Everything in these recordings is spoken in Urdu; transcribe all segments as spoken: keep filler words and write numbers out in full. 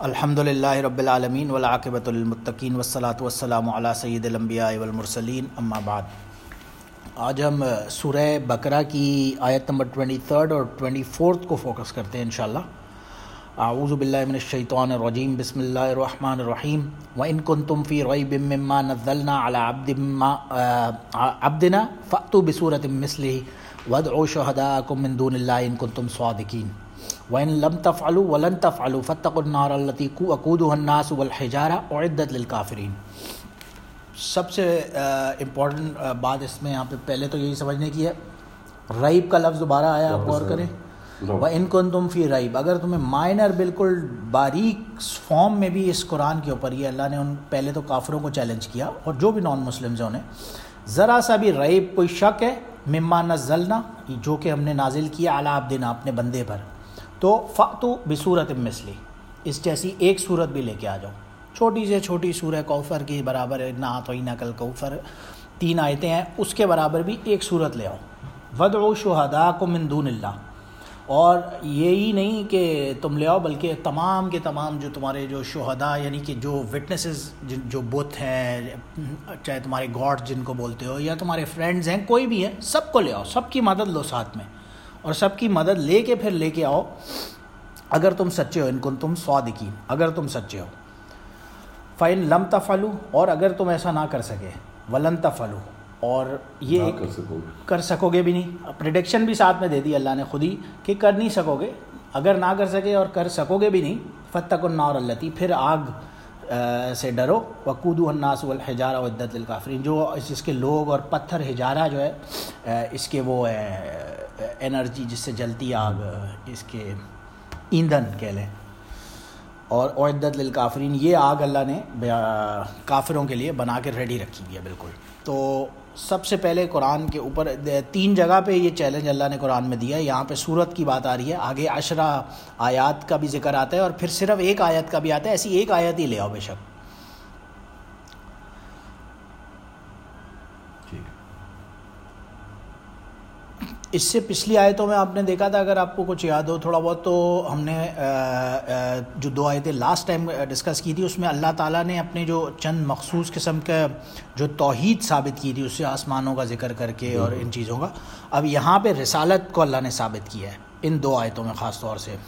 الحمدللہ رب العالمین والعاقبۃ للمتقین والصلاۃ والسلام علی سید الانبیاء والمرسلین، اما بعد۔ آج ہم سورہ بقرہ کی آیت نمبر تیئیس اور چوبیس کو فوکس کرتے ہیں انشاءاللہ۔ اعوذ باللہ من الشیطان الرجیم، بسم اللہ الرحمن الرحیم۔ وَإِن كُنتُم فِي رَيْبٍ مِّمَّا نَزَّلْنَا عَلَىٰ عَبْدِنَا فَأْتُوا بِسُورَةٍ مِّثْلِهِ وَادْعُوا شُهَدَاءَكُم مِّن دُونِ اللَّهِ إِن كُنتُم صَادِقِينَ وَإِن لَّمْ تَفْعَلُوا وَلَن تَفْعَلُوا فَاتَّقُوا النَّارَ الَّتِي وَقُودُهَا النَّاسُ وَالْحِجَارَةُ أُعِدَّتْ لِلْكَافِرِينَ۔ سب سے امپورٹنٹ بات اس میں یہاں پہ پہلے تو یہی سمجھنے کی ہے، ریب کا لفظ دوبارہ آیا، آپ غور کریں۔ وَإِن كُنتُم فِي رَيْبٍ، اگر تمہیں مائنر بالکل باریک فارم میں بھی اس قرآن کے اوپر، یہ اللہ نے ان پہلے تو کافروں کو چیلنج کیا اور جو بھی نان مسلمز ہیں انہیں، ذرا سا بھی ریب کوئی شک ہے، مما نزلنا، جو کہ ہم نے نازل کیا علی عبدنا، اپنے بندے پر، تو فأتوا بصورت مثلی، اس جیسی ایک صورت بھی لے کے آ جاؤ، چھوٹی سے چھوٹی سورہ کوثر کی برابر، انا اعطیناک الکوثر، تین آیتیں ہیں، اس کے برابر بھی ایک صورت لے آؤ۔ وادعوا شہداءکم من دون اللہ، اور یہی نہیں کہ تم لے آؤ بلکہ تمام کے تمام جو تمہارے جو شہداء، یعنی کہ جو وٹنسز، جو بت ہیں، چاہے تمہارے گاڈ جن کو بولتے ہو یا تمہارے فرینڈز ہیں، کوئی بھی ہے، سب کو لے آؤ، سب کی مدد لو ساتھ میں، اور سب کی مدد لے کے پھر لے کے آؤ اگر تم سچے ہو، ان کنتم صادقین، اگر تم سچے ہو۔ فَإِن لَمْ تَفْعَلُوا، اور اگر تم ایسا نہ کر سکے، وَلَن تَفْعَلُوا، اور یہ کر سکو گے کر سکو گے بھی نہیں، پریڈکشن بھی ساتھ میں دے دی اللہ نے خود ہی کہ کر نہیں سکو گے، اگر نہ کر سکے اور کر سکو گے بھی نہیں، فَاتَّقُوا النَّارَ الَّتِي، پھر آگ سے ڈرو، وَقُودُهَا النَّاسُ وَالْحِجَارَةُ أُعِدَّتْ لِلْكَافِرِينَ، جو اس کے لوگ اور پتھر، حجارہ جو ہے اس کے وہ ہے انرجی جس سے جلتی آگ، اس کے ایندھن کہہ لیں، اور اعدت للکافرین، یہ آگ اللہ نے کافروں کے لیے بنا کے ریڈی رکھی ہوئی ہے بالکل۔ تو سب سے پہلے قرآن کے اوپر تین جگہ پہ یہ چیلنج اللہ نے قرآن میں دیا ہے، یہاں پہ سورت کی بات آ رہی ہے، آگے عشرہ آیات کا بھی ذکر آتا ہے اور پھر صرف ایک آیت کا بھی آتا ہے، ایسی ایک آیت ہی لے آؤ بے شک۔ اس سے پچھلی آیتوں میں آپ نے دیکھا تھا، اگر آپ کو کچھ یاد ہو تھوڑا بہت، تو ہم نے جو دو آیتیں لاسٹ ٹائم ڈسکس کی تھی، اس میں اللہ تعالیٰ نے اپنے جو چند مخصوص قسم کا جو توحید ثابت کی تھی، اس سے آسمانوں کا ذکر کر کے اور ان چیزوں کا، اب یہاں پہ رسالت کو اللہ نے ثابت کیا ہے ان دو آیتوں میں خاص طور سے،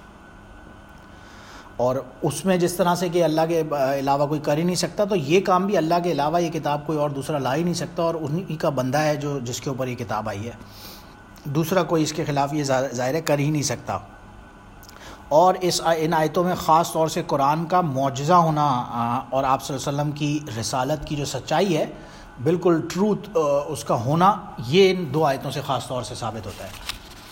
اور اس میں جس طرح سے کہ اللہ کے علاوہ کوئی کر ہی نہیں سکتا، تو یہ کام بھی اللہ کے علاوہ یہ کتاب کوئی اور دوسرا لا ہی نہیں سکتا، اور انہی کا بندہ ہے جو جس کے اوپر یہ کتاب آئی ہے، دوسرا کوئی اس کے خلاف یہ ظاہر کر ہی نہیں سکتا۔ اور اس ان آیتوں میں خاص طور سے قرآن کا معجزہ ہونا اور آپ صلی اللہ علیہ وسلم کی رسالت کی جو سچائی ہے، بالکل ٹروتھ اس کا ہونا، یہ ان دو آیتوں سے خاص طور سے ثابت ہوتا ہے۔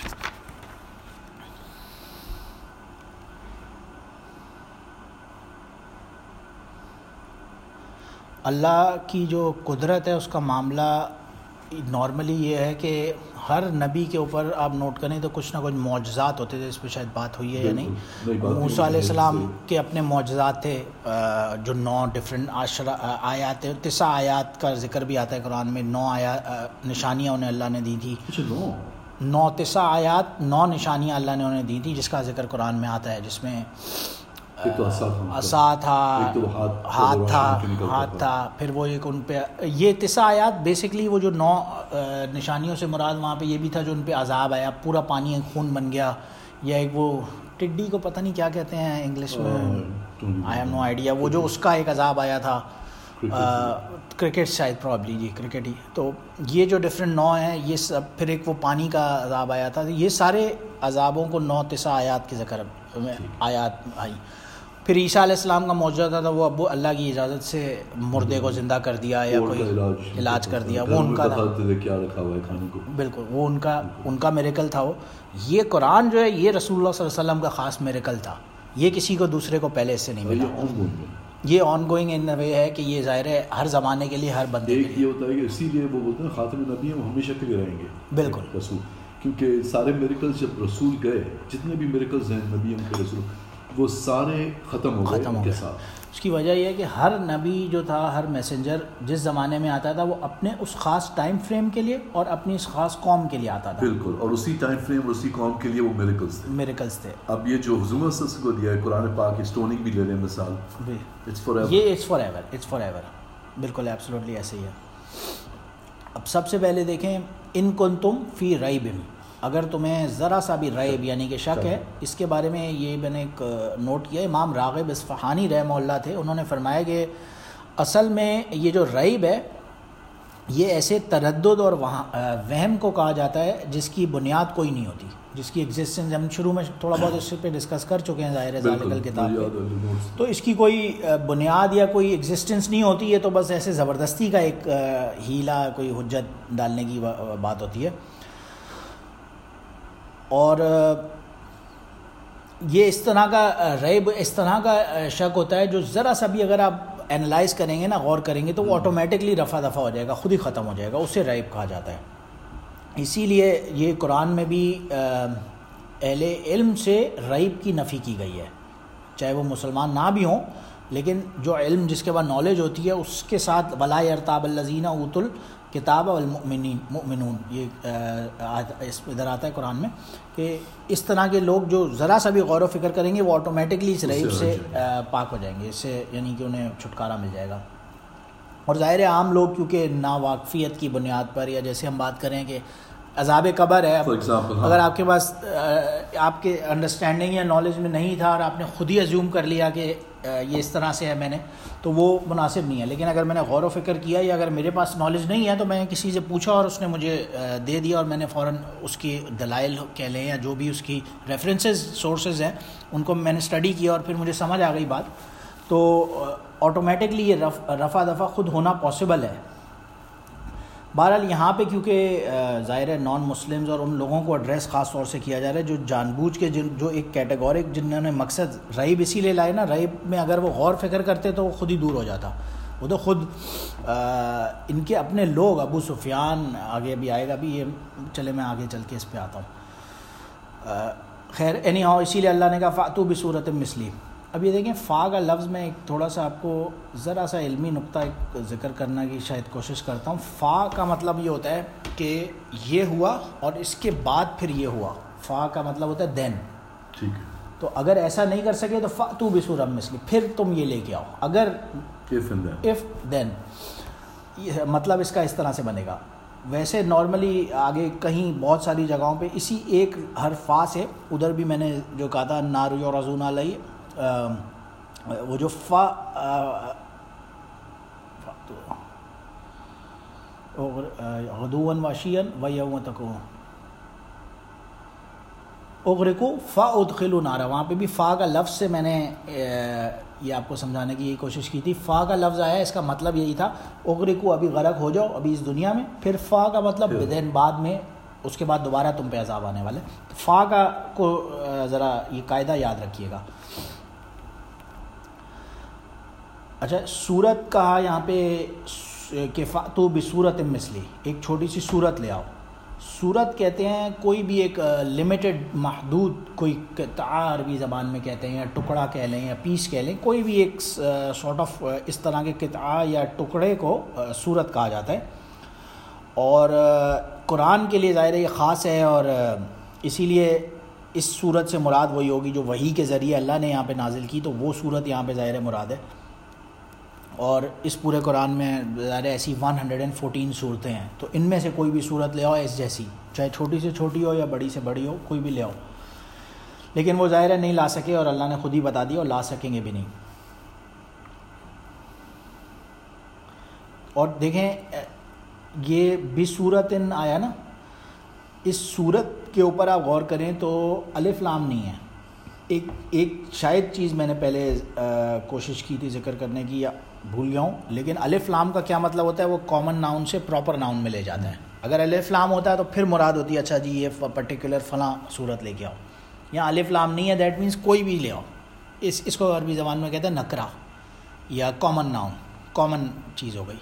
اللہ کی جو قدرت ہے، اس کا معاملہ نارملی یہ ہے کہ ہر نبی کے اوپر آپ نوٹ کریں تو کچھ نہ کچھ معجزات ہوتے تھے، اس پہ شاید بات ہوئی ہے یا نہیں۔ موسیٰ علیہ السلام کے اپنے معجزات تھے، جو نو ڈفرینٹ عشرہ آیات، تسع آیات کا ذکر بھی آتا ہے قرآن میں، نو آیات نشانیاں انہیں اللہ نے دی تھی، نو تسع آیات، نو نشانیاں اللہ نے انہیں دی تھی، جس کا ذکر قرآن میں آتا ہے، جس میں عصا تھا، ہاتھ تھا ہاتھ تھا پھر وہ ایک ان پہ، یہ تسع آیات بیسکلی وہ جو نو نشانیوں سے مراد وہاں پہ یہ بھی تھا جو ان پہ عذاب آیا، پورا پانی خون بن گیا، یا ایک وہ ٹڈی کو پتہ نہیں کیا کہتے ہیں انگلش میں، آئی ہیو نو آئیڈیا، وہ جو اس کا ایک عذاب آیا تھا، کرکٹ شاید پرابلی، جی کرکٹ ہی، تو یہ جو ڈفرینٹ نو ہیں یہ سب، پھر ایک وہ پانی کا عذاب آیا تھا، یہ سارے عذابوں کو نو تسع آیات کے ذکر میں آیات آئی۔ پھر عیسیٰ علیہ السلام کا معجزہ تھا، وہ ابو اللہ کی اجازت سے مردے کو زندہ کر دیا یا کوئی علاج کر دیا، وہ ان کا تھا، بالکل وہ ان کا ان کا میریکل تھا وہ۔ یہ قرآن جو ہے یہ رسول اللہ صلی اللہ علیہ وسلم کا خاص میریکل تھا، یہ کسی کو دوسرے کو پہلے اس سے نہیں ملا، یہ آن گوئنگ ان وے ہے کہ یہ ظاہر ہے ہر زمانے کے لیے، ہر بندے کے لیے، یہ ہوتا ہے کہ اسی لیے وہ بولتے ہیں خاتم النبی ہم ہمیشہ کے لیے رہیں گے، بالکل رسول، کیونکہ سارے میریکلز جب رسول گئے، جتنے بھی میریکلز ہیں نبی ہم کے رسول، وہ سارے ختم ہو گئے ختم ہو ان کے گئے. ساتھ. اس کی وجہ یہ ہے کہ ہر نبی جو تھا, ہر میسنجر جس زمانے میں آتا تھا وہ اپنے اس خاص ٹائم فریم کے لیے اور اپنی اس خاص قوم کے لیے آتا تھا. بالکل, اور اسی ٹائم فریم اور اسی قوم کے لیے وہ میریکلز تھے. میریکلز تھے. اب یہ جو حضور صلی اللہ علیہ وسلم کو دیا ہے قرآن پاک, اسٹوننگ بھی لے لیں مثال, اٹس فار ایور. یہ it's forever, it's forever, بالکل ایبسولوٹلی ایسے ہی ہے. اب سب سے پہلے دیکھیں, ان کنتم فی ریب, اگر تمہیں ذرا سا بھی ریب یعنی کہ شک ہے, اس کے بارے میں یہ میں نے ایک نوٹ کیا. امام راغب اصفہانی رحمہ اللہ تھے, انہوں نے فرمایا کہ اصل میں یہ جو ریب ہے یہ ایسے تردد اور وہاں وہم کو کہا جاتا ہے جس کی بنیاد کوئی نہیں ہوتی, جس کی ایگزسٹنس ہم شروع میں تھوڑا بہت اس پہ ڈسکس کر چکے ہیں ظاہر ہے ذالک کتاب پہ. تو اس کی کوئی بنیاد یا کوئی ایگزسٹنس نہیں ہوتی, یہ تو بس ایسے زبردستی کا ایک ہیلا, کوئی حجت ڈالنے کی بات ہوتی ہے. اور یہ اس طرح کا ریب, اس طرح کا شک ہوتا ہے جو ذرا سا بھی اگر آپ اینالائز کریں گے نا, غور کریں گے, تو وہ آٹومیٹکلی رفع دفع ہو جائے گا, خود ہی ختم ہو جائے گا, اسے ریب کہا جاتا ہے. اسی لیے یہ قرآن میں بھی اہل علم سے ریب کی نفی کی گئی ہے, چاہے وہ مسلمان نہ بھی ہوں, لیکن جو علم جس کے بعد نالج ہوتی ہے اس کے ساتھ ولا یرتاب الذین اوتوا الکتاب والمؤمنین مؤمنون, یہ اس ادھر آتا ہے قرآن میں کہ اس طرح کے لوگ جو ذرا سا بھی غور و فکر کریں گے وہ آٹومیٹکلی اس ریب سے پاک ہو جائیں گے, اس سے یعنی کہ انہیں چھٹکارا مل جائے گا. اور ظاہر عام لوگ کیونکہ ناواقفیت کی بنیاد پر, یا جیسے ہم بات کریں کہ عذاب قبر ہے, اگر آپ کے پاس آپ کے انڈرسٹینڈنگ یا نالج میں نہیں تھا اور آپ نے خود ہی ایزیوم کر لیا کہ یہ اس طرح سے ہے میں نے, تو وہ مناسب نہیں ہے. لیکن اگر میں نے غور و فکر کیا, یا اگر میرے پاس نالج نہیں ہے تو میں کسی سے پوچھا اور اس نے مجھے دے دیا اور میں نے فوراً اس کی دلائل کہہ لیں یا جو بھی اس کی ریفرنسز سورسز ہیں ان کو میں نے اسٹڈی کیا اور پھر مجھے سمجھ آ گئی بات, تو آٹومیٹکلی یہ رف رفع دفع خود ہونا پاسبل ہے. بہرحال یہاں پہ کیونکہ ظاہر ہے نان مسلمز اور ان لوگوں کو ایڈریس خاص طور سے کیا جا رہا ہے جو جان بوجھ کے جن جو ایک کیٹیگورک جنہوں نے مقصد ریب اسی لیے لائے نا, ریب میں اگر وہ غور فکر کرتے تو وہ خود ہی دور ہو جاتا. وہ تو خود ان کے اپنے لوگ, ابو سفیان آگے بھی آئے گا بھی, یہ چلے میں آگے چل کے اس پہ آتا ہوں. خیر اینی ہاؤ, اسی لیے اللہ نے کہا فاتو بصورت مثلی. اب یہ دیکھیں فا کا لفظ میں ایک تھوڑا سا آپ کو ذرا سا علمی نقطہ ایک ذکر کرنا کی شاید کوشش کرتا ہوں. فا کا مطلب یہ ہوتا ہے کہ یہ ہوا اور اس کے بعد پھر یہ ہوا. فا کا مطلب ہوتا ہے دین, ٹھیک ہے. تو اگر ایسا نہیں کر سکے تو فاتو بصورت مثلی, پھر تم یہ لے کے آؤ. اگر اف دین مطلب اس کا اس طرح سے بنے گا. ویسے نارملی آگے کہیں بہت ساری جگہوں پہ اسی ایک حرف فا سے, ادھر بھی میں نے جو کہا تھا نار یعرضون علیہ, وہ جو فا غدوا وعشیا ویوم تقوم اغرقوا فادخلوا نارا, وہاں پہ بھی فا کا لفظ سے میں نے یہ آپ کو سمجھانے کی یہ کوشش کی تھی. فا کا لفظ آیا, اس کا مطلب یہی تھا اغرقوا, ابھی غرق ہو جاؤ ابھی اس دنیا میں. پھر فا کا مطلب بدین, بعد میں, اس کے بعد دوبارہ تم پہ عذاب آنے والے. فا کا کو ذرا یہ قاعدہ یاد رکھیے گا. اچھا, صورت کہا یہاں پہ کہ فاتو بصورت مثلی, ایک چھوٹی سی صورت لے آؤ. صورت کہتے ہیں کوئی بھی ایک لمیٹڈ محدود کوئی قطعہ عربی زبان میں کہتے ہیں, یا ٹکڑا کہہ لیں یا پیس کہہ لیں, کوئی بھی ایک سارٹ آف اس طرح کے قطعہ یا ٹکڑے کو صورت کہا جاتا ہے. اور قرآن کے لیے ظاہر یہ خاص ہے, اور اسی لیے اس صورت سے مراد وہی ہوگی جو وحی کے ذریعے اللہ نے یہاں پہ نازل کی, تو وہ صورت یہاں پہ ظاہر مراد ہے. اور اس پورے قرآن میں ظاہر ایسی ون ہنڈریڈ اینڈ فورٹین صورتیں ہیں, تو ان میں سے کوئی بھی صورت لے آؤ اس جیسی, چاہے چھوٹی سے چھوٹی ہو یا بڑی سے بڑی ہو, کوئی بھی لے آؤ. لیکن وہ ظاہر نہیں لا سکے, اور اللہ نے خود ہی بتا دیا اور لا سکیں گے بھی نہیں. اور دیکھیں یہ بصورت آیا نا, اس صورت کے اوپر آپ غور کریں تو الف لام نہیں ہے. ایک ایک شاید چیز میں نے پہلے کوشش کی تھی ذکر کرنے کی, یا بھول گیا ہوں, لیکن الف لام کا کیا مطلب ہوتا ہے, وہ کامن ناؤن سے پراپر ناؤن میں لے جاتا ہے. اگر الف لام ہوتا ہے تو پھر مراد ہوتی ہے اچھا جی یہ پرٹیکولر فلاں صورت لے کے آؤ. یہاں الف لام نہیں ہے, دیٹ مینس کوئی بھی لے آؤ. اس اس کو عربی زبان میں کہتے ہیں نکرہ یا کامن ناؤن, کامن چیز ہو گئی.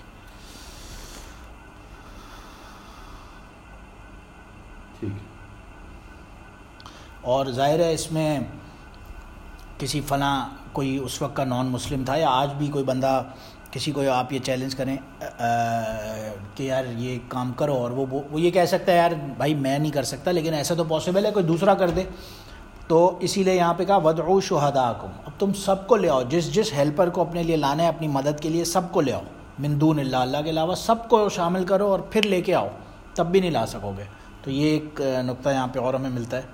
ٹھیک. اور ظاہر ہے اس میں کسی فلاں کوئی اس وقت کا نان مسلم تھا، یا آج بھی کوئی بندہ کسی کو آپ یہ چیلنج کریں کہ یار یہ کام کرو، اور وہ وہ یہ کہہ سکتا ہے یار بھائی میں نہیں کر سکتا، لیکن ایسا تو پاسبل ہے کوئی دوسرا کر دے. تو اسی لیے یہاں پہ کہا وَادْعُوا شُهَدَاءَکُمْ، اب تم سب کو لے آؤ، جس جس ہیلپر کو اپنے لیے لانا ہے اپنی مدد کے لیے سب کو لے آؤ، من دون اللہ، اللہ کے علاوہ سب کو شامل کرو اور پھر لے کے آؤ، تب بھی نہیں لا سکو گے. تو یہ ایک نقطہ یہاں پہ اور ہمیں ملتا ہے.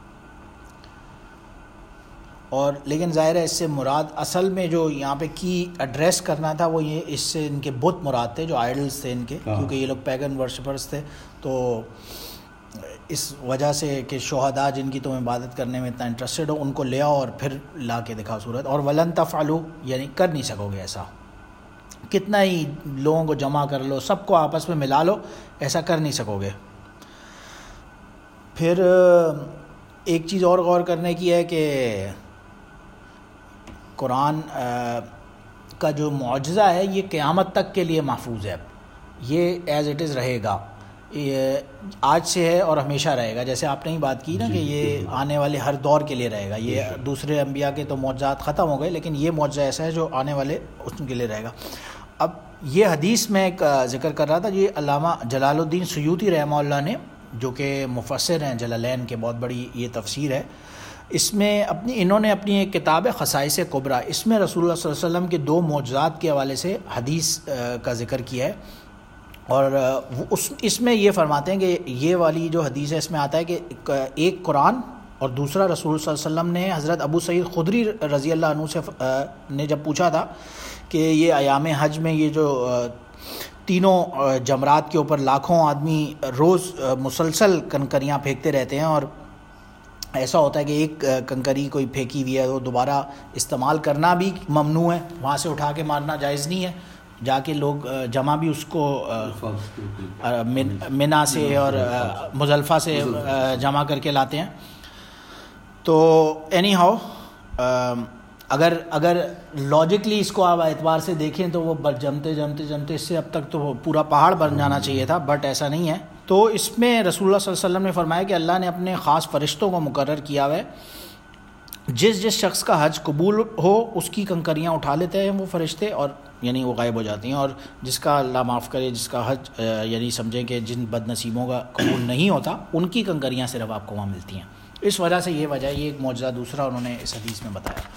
اور لیکن ظاہر ہے اس سے مراد اصل میں جو یہاں پہ کی ایڈریس کرنا تھا وہ یہ اس سے ان کے بت مراد تھے جو آئیڈلس تھے ان کے، کیونکہ یہ لوگ پیگن ورشپرز تھے. تو اس وجہ سے کہ شہداء جن کی تم عبادت کرنے میں اتنا انٹرسٹڈ ہو ان کو لے آؤ اور پھر لا کے دکھاؤ صورت. اور ولن تفعلوا یعنی کر نہیں سکو گے ایسا، کتنا ہی لوگوں کو جمع کر لو، سب کو آپس میں ملا لو، ایسا کر نہیں سکو گے. پھر ایک چیز اور غور کرنے کی ہے کہ قرآن کا جو معجزہ ہے یہ قیامت تک کے لیے محفوظ ہے، یہ ایز اٹ از رہے گا، یہ آج سے ہے اور ہمیشہ رہے گا. جیسے آپ نے ہی بات کی نا کہ یہ آنے والے ہر دور کے لیے رہے گا. یہ دوسرے انبیاء کے تو معجزات ختم ہو گئے، لیکن یہ معجزہ ایسا ہے جو آنے والے اس کے لیے رہے گا. اب یہ حدیث میں ایک ذکر کر رہا تھا، یہ علامہ جلال الدین سیوطی رحمہ اللہ نے، جو کہ مفسر ہیں جلالین کے، بہت بڑی یہ تفسیر ہے، اس میں اپنی انہوں نے اپنی ایک کتاب ہے خصائص کبریٰ، اس میں رسول اللہ صلی اللہ علیہ وسلم کے دو معجزات کے حوالے سے حدیث کا ذکر کیا ہے. اور اس اس میں یہ فرماتے ہیں کہ یہ والی جو حدیث ہے اس میں آتا ہے کہ ایک قرآن اور دوسرا رسول صلی اللہ علیہ وسلم نے حضرت ابو سعید خدری رضی اللہ عنہ سے نے جب پوچھا تھا کہ یہ ایام حج میں یہ جو تینوں جمرات کے اوپر لاکھوں آدمی روز مسلسل کنکریاں پھینکتے رہتے ہیں، اور ایسا ہوتا ہے کہ ایک کنکری کوئی پھینکی ہوئی ہے وہ دوبارہ استعمال کرنا بھی ممنوع ہے، وہاں سے اٹھا کے مارنا جائز نہیں ہے، جا کے لوگ جمع بھی اس کو منا سے اور مزدلفہ سے جمع کر کے لاتے ہیں. تو اینی ہاؤ اگر اگر لاجکلی اس کو آپ اعتبار سے دیکھیں تو وہ جمتے جمتے جمتے اس سے اب تک تو پورا پہاڑ بن جانا چاہیے تھا، بٹ ایسا نہیں ہے. تو اس میں رسول اللہ صلی اللہ علیہ وسلم نے فرمایا کہ اللہ نے اپنے خاص فرشتوں کو مقرر کیا ہوا ہے، جس جس شخص کا حج قبول ہو اس کی کنکریاں اٹھا لیتے ہیں وہ فرشتے، اور یعنی وہ غائب ہو جاتی ہیں، اور جس کا اللہ معاف کرے جس کا حج یعنی سمجھیں کہ جن بد نصیبوں کا قبول نہیں ہوتا ان کی کنکریاں صرف آپ کو وہاں ملتی ہیں. اس وجہ سے یہ وجہ، یہ ایک معجزہ دوسرا انہوں نے اس حدیث میں بتایا.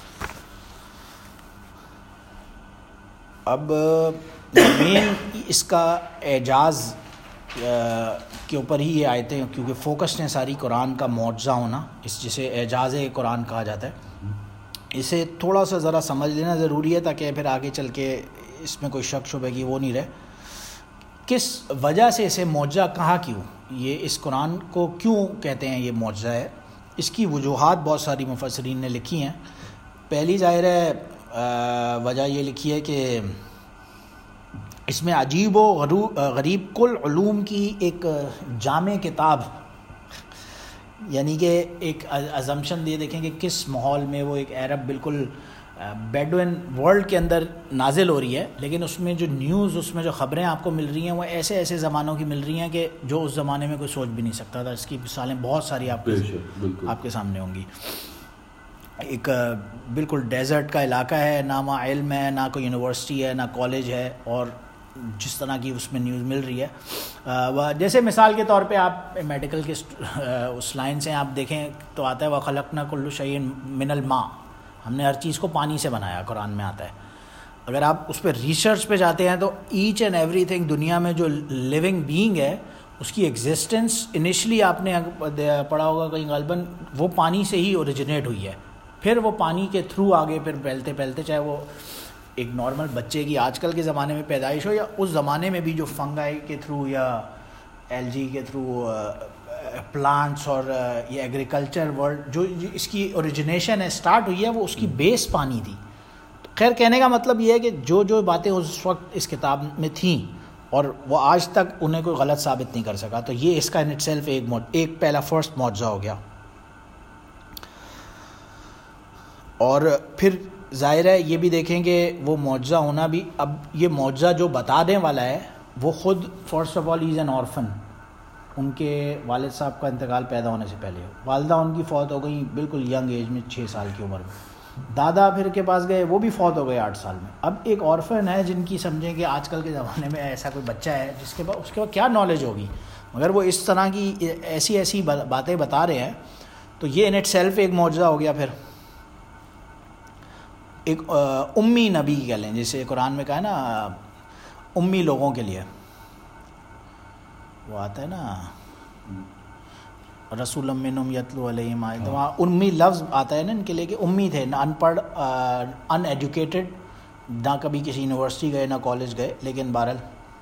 اب مین اس کا اعجاز کے اوپر ہی یہ آیتیں، کیونکہ فوکس نے ساری قرآن کا معجزہ ہونا، اس جسے اعجاز قرآن کہا جاتا ہے، اسے تھوڑا سا ذرا سمجھ لینا ضروری ہے تاکہ پھر آگے چل کے اس میں کوئی شک شبہ کی وہ نہیں رہے. کس وجہ سے اسے معجزہ کہا، کیوں یہ اس قرآن کو کیوں کہتے ہیں یہ معجزہ ہے، اس کی وجوہات بہت ساری مفسرین نے لکھی ہیں. پہلی ظاہر ہے وجہ یہ لکھی ہے کہ اس میں عجیب و غریب کل علوم کی ایک جامع کتاب، یعنی کہ ایک ازمپشن دے دیکھیں کہ کس ماحول میں وہ ایک عرب بالکل بیڈوین ورلڈ کے اندر نازل ہو رہی ہے، لیکن اس میں جو نیوز، اس میں جو خبریں آپ کو مل رہی ہیں وہ ایسے ایسے زمانوں کی مل رہی ہیں کہ جو اس زمانے میں کوئی سوچ بھی نہیں سکتا تھا. اس کی مثالیں بہت ساری آپ آپ کے سامنے ہوں گی. ایک بالکل ڈیزرٹ کا علاقہ ہے، نہ وہاں علم ہے، نہ کوئی یونیورسٹی ہے، نہ کالج ہے، اور جس طرح کی اس میں نیوز مل رہی ہے. جیسے مثال کے طور پہ آپ میڈیکل کے اس لائن سے آپ دیکھیں تو آتا ہے وَخَلَقْنَا كُلُّ شَيْءٍ مِّنَ الْمَاءِ، ہم نے ہر چیز کو پانی سے بنایا، قرآن میں آتا ہے. اگر آپ اس پہ ریسرچ پہ جاتے ہیں تو ایچ اینڈ ایوری تھنگ دنیا میں جو لیونگ بینگ ہے اس کی ایگزسٹنس انیشلی آپ نے پڑھا ہوگا کہیں غالباً وہ پانی سے ہی اوریجنیٹ ہوئی ہے، پھر وہ پانی کے تھرو آگے پھر پھیلتے پھیلتے، چاہے وہ ایک نارمل بچے کی آج کل کے زمانے میں پیدائش ہو یا اس زمانے میں بھی جو فنگائی کے تھرو یا ایلجی کے تھرو پلانٹس اور یہ ایگریکلچر ورلڈ جو اس کی اوریجنیشن ہے سٹارٹ ہوئی ہے، وہ اس کی بیس پانی تھی. خیر کہنے کا مطلب یہ ہے کہ جو جو باتیں اس وقت اس کتاب میں تھیں اور وہ آج تک انہیں کوئی غلط ثابت نہیں کر سکا، تو یہ اس کا ان اٹ سیلف ایک ایک پہلا فرسٹ معجزہ ہو گیا. اور پھر ظاہر ہے یہ بھی دیکھیں کہ وہ معجزہ ہونا بھی، اب یہ معجزہ جو بتانے والا ہے وہ خود first of all is an orphan, ان کے والد صاحب کا انتقال پیدا ہونے سے پہلے، والدہ ان کی فوت ہو گئی بالکل ینگ ایج میں، چھ سال کی عمر میں. دادا پھر کے پاس گئے, وہ بھی فوت ہو گئے آٹھ سال میں. اب ایک اورفن ہے جن کی سمجھیں کہ آج کل کے زمانے میں ایسا کوئی بچہ ہے جس کے پاس اس کے پاس کیا نالج ہوگی, مگر وہ اس طرح کی ایسی ایسی باتیں بتا رہے ہیں, تو یہ ان اٹ سیلف ایک معجزہ ہو گیا. پھر ایک امی نبی کہہ لیں, جیسے قرآن میں کہا ہے نا امی لوگوں کے لیے, وہ آتا ہے نا رسول منہم یتلو علیہم آیات, وہاں امی لفظ آتا ہے نا ان کے لیے کہ امی تھے, نہ ان پڑھ, ان ایجوکیٹڈ, نہ کبھی کسی یونیورسٹی گئے نہ کالج گئے, لیکن بہرحال.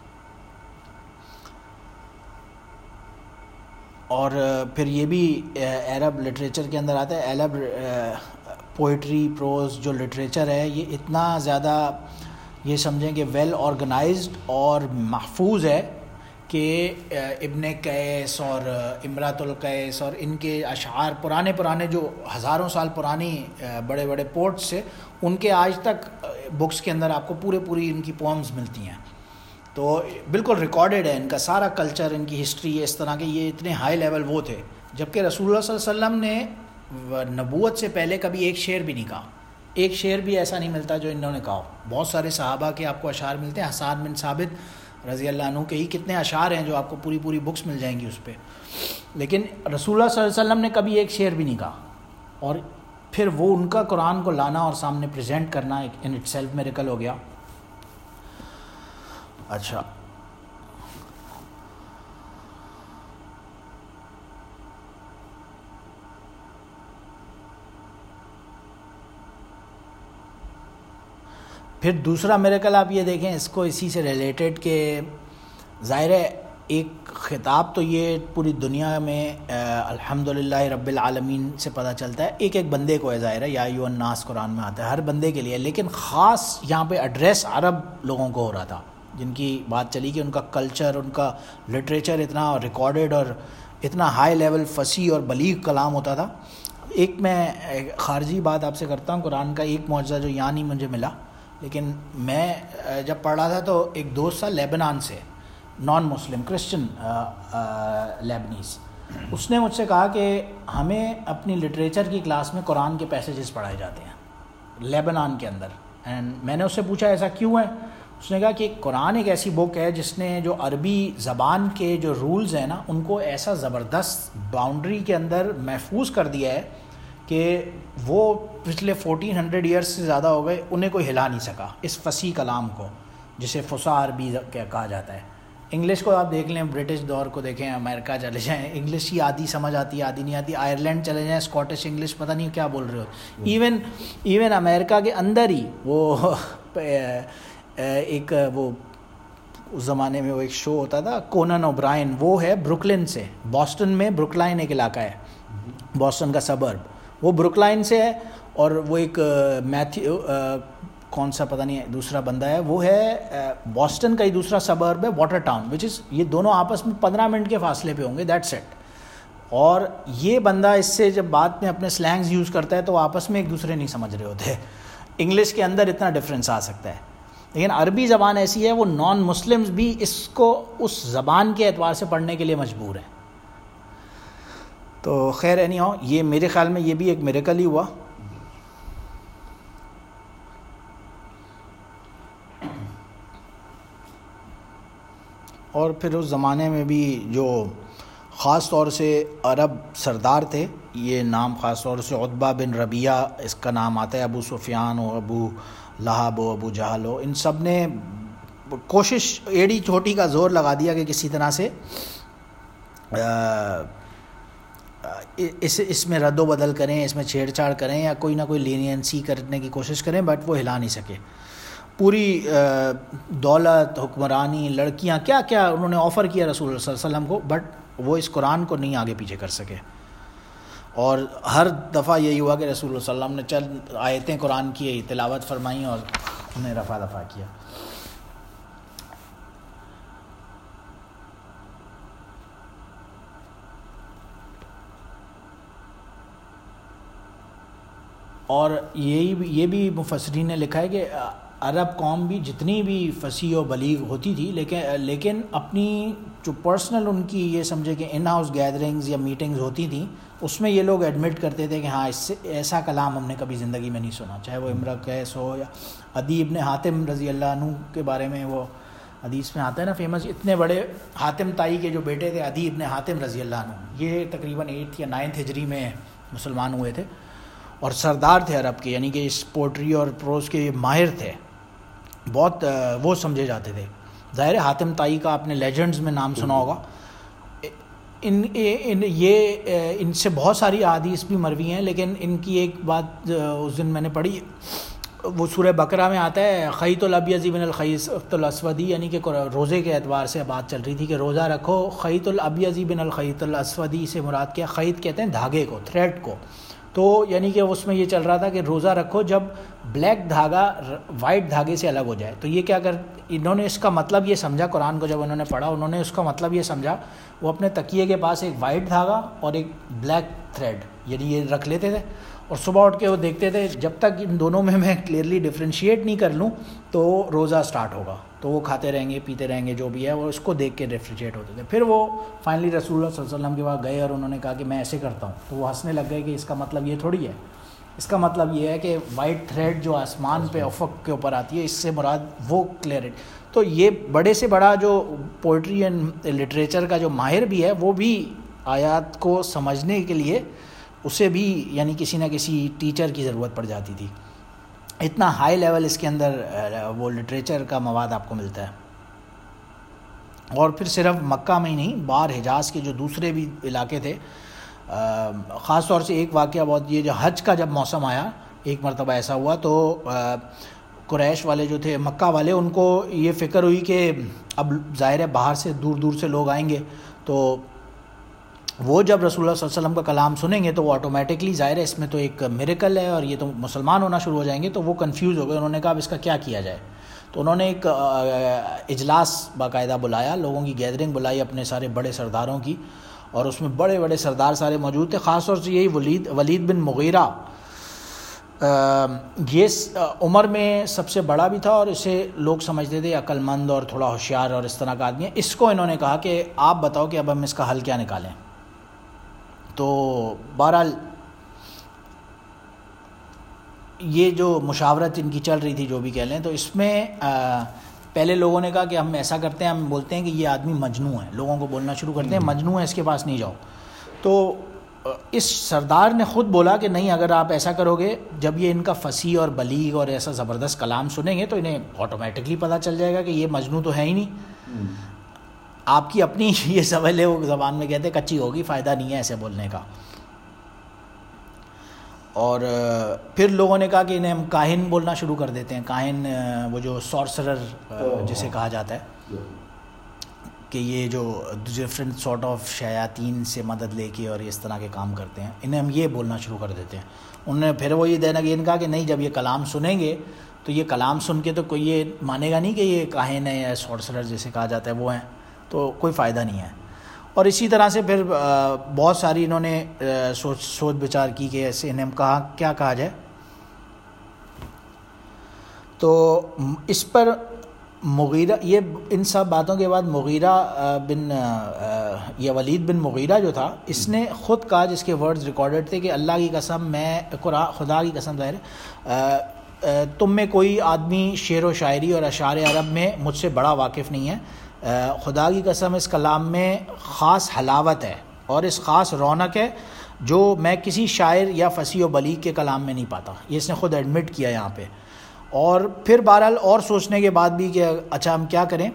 اور پھر یہ بھی عرب لٹریچر کے اندر آتا ہے, عرب پوئٹری پروز جو لٹریچر ہے یہ اتنا زیادہ یہ سمجھیں کہ ویل آرگنائزڈ اور محفوظ ہے کہ ابن قیس اور امراۃ القیس اور ان کے اشعار پرانے پرانے جو ہزاروں سال پرانی بڑے بڑے پورٹس سے, ان کے آج تک بکس کے اندر آپ کو پورے پوری ان کی پوئمز ملتی ہیں. تو بالکل ریکارڈڈ ہے ان کا سارا کلچر, ان کی ہسٹری اس طرح کے, یہ اتنے ہائی لیول وہ تھے. جبکہ رسول اللہ صلی اللہ علیہ وسلم نے نبوت سے پہلے کبھی ایک شعر بھی نہیں کہا, ایک شعر بھی ایسا نہیں ملتا جو انہوں نے کہا. بہت سارے صحابہ کے آپ کو اشعار ملتے ہیں, حسان بن ثابت رضی اللہ عنہ کے ہی کتنے اشعار ہیں جو آپ کو پوری پوری بکس مل جائیں گی اس پہ, لیکن رسول اللہ صلی اللہ علیہ وسلم نے کبھی ایک شعر بھی نہیں کہا. اور پھر وہ ان کا قرآن کو لانا اور سامنے پریزنٹ کرنا ایک ان اٹ سیلف میریکل ہو گیا. اچھا, پھر دوسرا میریکل آپ یہ دیکھیں, اس کو اسی سے ریلیٹڈ کہ ظاہر ہے ایک خطاب تو یہ پوری دنیا میں الحمدللہ رب العالمین سے پتہ چلتا ہے, ایک ایک بندے کو ہے, ظاہر ہے یا ایھا الناس قرآن میں آتا ہے ہر بندے کے لیے, لیکن خاص یہاں پہ ایڈریس عرب لوگوں کو ہو رہا تھا جن کی بات چلی کہ ان کا کلچر, ان کا لٹریچر اتنا ریکارڈڈ اور اتنا ہائی لیول فصیح اور بلیغ کلام ہوتا تھا. ایک میں خارجی بات آپ سے کرتا ہوں, قرآن کا ایک معجزہ جو یہاں نہیں مجھے ملا, لیکن میں جب پڑھ رہا تھا تو ایک دوست تھا لیبنان سے, نان مسلم کرسچن لیبنیز, اس نے مجھ سے کہا کہ ہمیں اپنی لٹریچر کی کلاس میں قرآن کے پیسیجز پڑھائے جاتے ہیں لیبنان کے اندر. اینڈ میں نے اس سے پوچھا ایسا کیوں ہے, اس نے کہا کہ قرآن ایک ایسی بک ہے جس نے جو عربی زبان کے جو رولز ہیں نا ان کو ایسا زبردست باؤنڈری کے اندر محفوظ کر دیا ہے کہ وہ پچھلے فورٹین ہنڈریڈ ایئرس سے زیادہ ہو گئے, انہیں کوئی ہلا نہیں سکا اس فصیح کلام کو جسے فصاح عربی کہا جاتا ہے. انگلش کو آپ دیکھ لیں, برٹش دور کو دیکھیں, امریکہ چلے جائیں, انگلش کی آدھی سمجھ آتی ہے آدھی نہیں آتی, آئرلینڈ چلے جائیں, اسکاٹش انگلش پتہ نہیں کیا بول رہے ہو. ایون ایون امریکہ کے اندر ہی وہ ایک وہ اس زمانے میں وہ ایک شو ہوتا تھا کونن اوبرائن, وہ ہے بروکلن سے, بoston میں بروک لائن ایک علاقہ ہے, بoston کا سبرب, وہ بروک لائن سے ہے. اور وہ ایک میتھیو کون سا پتہ نہیں دوسرا بندہ ہے, وہ ہے بoston کا ہی دوسرا سبرب ہے واٹر ٹاؤن, وچ از, یہ دونوں آپس میں پندرہ منٹ کے فاصلے پہ ہوں گے, دیٹس اٹ. اور یہ بندہ اس سے جب بات میں اپنے سلینگز یوز کرتا ہے تو آپس میں ایک دوسرے نہیں سمجھ رہے ہوتے. انگلش کے اندر اتنا ڈفرینس آ سکتا ہے, لیکن عربی زبان ایسی ہے وہ نان مسلمز بھی اس کو اس زبان کے اعتبار سے پڑھنے کے لیے مجبور ہیں. تو خیر اینی ہو, یہ میرے خیال میں یہ بھی ایک میریکل ہی ہوا. اور پھر اس زمانے میں بھی جو خاص طور سے عرب سردار تھے, یہ نام خاص طور سے عتبہ بن ربیعہ اس کا نام آتا ہے, ابو سفیان ہو, ابو لہب ہو, ابو جہل ہو, ان سب نے کوشش ایڑی چھوٹی کا زور لگا دیا کہ کسی طرح سے اس اس میں رد و بدل کریں, اس میں چھیڑ چھاڑ کریں یا کوئی نہ کوئی لینینسی کرنے کی کوشش کریں, بٹ وہ ہلا نہیں سکے. پوری دولت, حکمرانی, لڑکیاں, کیا کیا انہوں نے آفر کیا رسول اللہ صلی اللہ علیہ وسلم کو, بٹ وہ اس قرآن کو نہیں آگے پیچھے کر سکے. اور ہر دفعہ یہی ہوا کہ رسول اللہ صلی اللہ علیہ وسلم نے چند آیتیں قرآن کی تلاوت فرمائیں اور انہیں رفع دفع کیا. اور یہی یہ بھی مفسرین نے لکھا ہے کہ عرب قوم بھی جتنی بھی فصیح و بلیغ ہوتی تھی لیکن لیکن اپنی جو پرسنل ان کی یہ سمجھے کہ ان ہاؤس گیدرنگز یا میٹنگز ہوتی تھیں اس میں یہ لوگ ایڈمٹ کرتے تھے کہ ہاں اس سے ایسا کلام ہم نے کبھی زندگی میں نہیں سنا، چاہے وہ امرؤ قیس ہو یا عدی ابن حاتم رضی اللہ عنہ کے بارے میں وہ حدیث میں آتا ہے نا فیمس، اتنے بڑے حاتم تائی کے جو بیٹے تھے عدی ابن حاتم رضی اللہ عنہ، یہ تقریباً ایٹھ یا نائنتھ ہجری میں مسلمان ہوئے تھے اور سردار تھے عرب کے، یعنی کہ اس پوٹری اور پروز کے ماہر تھے، بہت وہ سمجھے جاتے تھے۔ ظاہر حاتم تائی کا آپ نے لیجنڈز میں نام سنا ہوگا، ان ان یہ ان سے بہت ساری احادیث بھی مروی ہیں، لیکن ان کی ایک بات اس دن میں نے پڑھی، وہ سورہ بقرہ میں آتا ہے خیط الابیض من الخیط الاسودی، یعنی کہ روزے کے اعتبار سے بات چل رہی تھی کہ روزہ رکھو، خیط الابیض من الخیط الاسودی سے مراد کیا؟ خیط کہتے ہیں دھاگے کو، تھریڈ کو، تو یعنی کہ اس میں یہ چل رہا تھا کہ روزہ رکھو جب بلیک دھاگا وائٹ دھاگے سے الگ ہو جائے۔ تو یہ کیا کر انہوں نے اس کا مطلب یہ سمجھا، قرآن کو جب انہوں نے پڑھا انہوں نے اس کا مطلب یہ سمجھا، وہ اپنے تکیے کے پاس ایک وائٹ دھاگا اور ایک بلیک تھریڈ یعنی یہ رکھ لیتے تھے اور صبح اٹھ کے وہ دیکھتے تھے جب تک ان دونوں میں میں کلیئرلی ڈفرینشیٹ نہیں کر لوں تو روزہ سٹارٹ ہوگا، تو وہ کھاتے رہیں گے پیتے رہیں گے جو بھی ہے، وہ اس کو دیکھ کے ڈفرینشیٹ ہوتے تھے۔ پھر وہ فائنلی رسول اللہ صلی اللہ علیہ وسلم کے پاس گئے اور انہوں نے کہا کہ میں ایسے کرتا ہوں، تو وہ ہنسنے لگ گئے کہ اس کا مطلب یہ تھوڑی ہے، اس کا مطلب یہ ہے کہ وائٹ تھریڈ جو آسمان پہ افق کے اوپر آتی ہے اس سے مراد وہ کلیئرٹ۔ تو یہ بڑے سے بڑا جو پوئٹری اینڈ لٹریچر کا جو ماہر بھی ہے وہ بھی آیات کو سمجھنے کے لیے اسے بھی یعنی کسی نہ کسی ٹیچر کی ضرورت پڑ جاتی تھی، اتنا ہائی لیول اس کے اندر وہ لٹریچر کا مواد آپ کو ملتا ہے۔ اور پھر صرف مکہ میں ہی نہیں، باہر حجاز کے جو دوسرے بھی علاقے تھے، خاص طور سے ایک واقعہ بہت، یہ جو حج کا جب موسم آیا ایک مرتبہ ایسا ہوا تو قریش والے جو تھے مکہ والے، ان کو یہ فکر ہوئی کہ اب ظاہر ہے باہر سے دور دور سے لوگ آئیں گے، تو وہ جب رسول اللہ صلی اللہ علیہ وسلم کا کلام سنیں گے تو وہ آٹومیٹکلی ظاہر ہے اس میں تو ایک میریکل ہے اور یہ تو مسلمان ہونا شروع ہو جائیں گے، تو وہ کنفیوز ہو گئے۔ انہوں نے کہا اب اس کا کیا کیا جائے، تو انہوں نے ایک اجلاس باقاعدہ بلایا، لوگوں کی گیدرنگ بلائی اپنے سارے بڑے سرداروں کی، اور اس میں بڑے بڑے سردار سارے موجود تھے، خاص طور سے یہی ولید ولید بن مغیرہ، یہ عمر میں سب سے بڑا بھی تھا اور اسے لوگ سمجھتے تھے عقل مند اور تھوڑا ہوشیار اور اس طرح کا آدمی ہے۔ اس کو انہوں نے کہا کہ آپ بتاؤ کہ اب ہم اس کا حل کیا نکالیں۔ تو بہرحال یہ جو مشاورت ان کی چل رہی تھی جو بھی کہہ لیں، تو اس میں پہلے لوگوں نے کہا کہ ہم ایسا کرتے ہیں، ہم بولتے ہیں کہ یہ آدمی مجنون ہے، لوگوں کو بولنا شروع کرتے ہیں مجنون ہے اس کے پاس نہیں جاؤ۔ تو اس سردار نے خود بولا کہ نہیں، اگر آپ ایسا کرو گے، جب یہ ان کا فصیح اور بلیغ اور ایسا زبردست کلام سنیں گے تو انہیں آٹومیٹکلی پتہ چل جائے گا کہ یہ مجنون تو ہے ہی نہیں، آپ کی اپنی یہ سوال ہے، وہ زبان میں کہتے ہیں کچی ہوگی، فائدہ نہیں ہے ایسے بولنے کا۔ اور پھر لوگوں نے کہا کہ انہیں ہم کاہن بولنا شروع کر دیتے ہیں، کاہن وہ جو سورسرر جسے کہا جاتا ہے، کہ یہ جو ڈفرینٹ سارٹ آف شیاطین سے مدد لے کے اور اس طرح کے کام کرتے ہیں، انہیں ہم یہ بولنا شروع کر دیتے ہیں۔ انہوں نے پھر وہ یہ دینا کہ ان کہا کہ نہیں، جب یہ کلام سنیں گے تو یہ کلام سن کے تو کوئی یہ مانے گا نہیں کہ یہ کاہن ہے یا سورسرر جسے کہا جاتا ہے وہ ہیں، تو کوئی فائدہ نہیں ہے۔ اور اسی طرح سے پھر بہت ساری انہوں نے سوچ سوچ بچار کی کہ ایسے انہیں کہا کیا کہا جائے۔ تو اس پر مغیرہ، یہ ان سب باتوں کے بعد مغیرہ بن یا ولید بن مغیرہ جو تھا، اس نے خود کہا، جس کے ورڈز ریکارڈڈ تھے، کہ اللہ کی قسم، میں خدا کی قسم ظاہر تم میں کوئی آدمی شعر و شاعری اور اشعار عرب میں مجھ سے بڑا واقف نہیں ہے، خدا کی قسم اس کلام میں خاص حلاوت ہے اور اس خاص رونق ہے جو میں کسی شاعر یا فصیح و بلیغ کے کلام میں نہیں پاتا۔ یہ اس نے خود ایڈمٹ کیا یہاں پہ۔ اور پھر بہرحال اور سوچنے کے بعد بھی کہ اچھا ہم کیا کریں،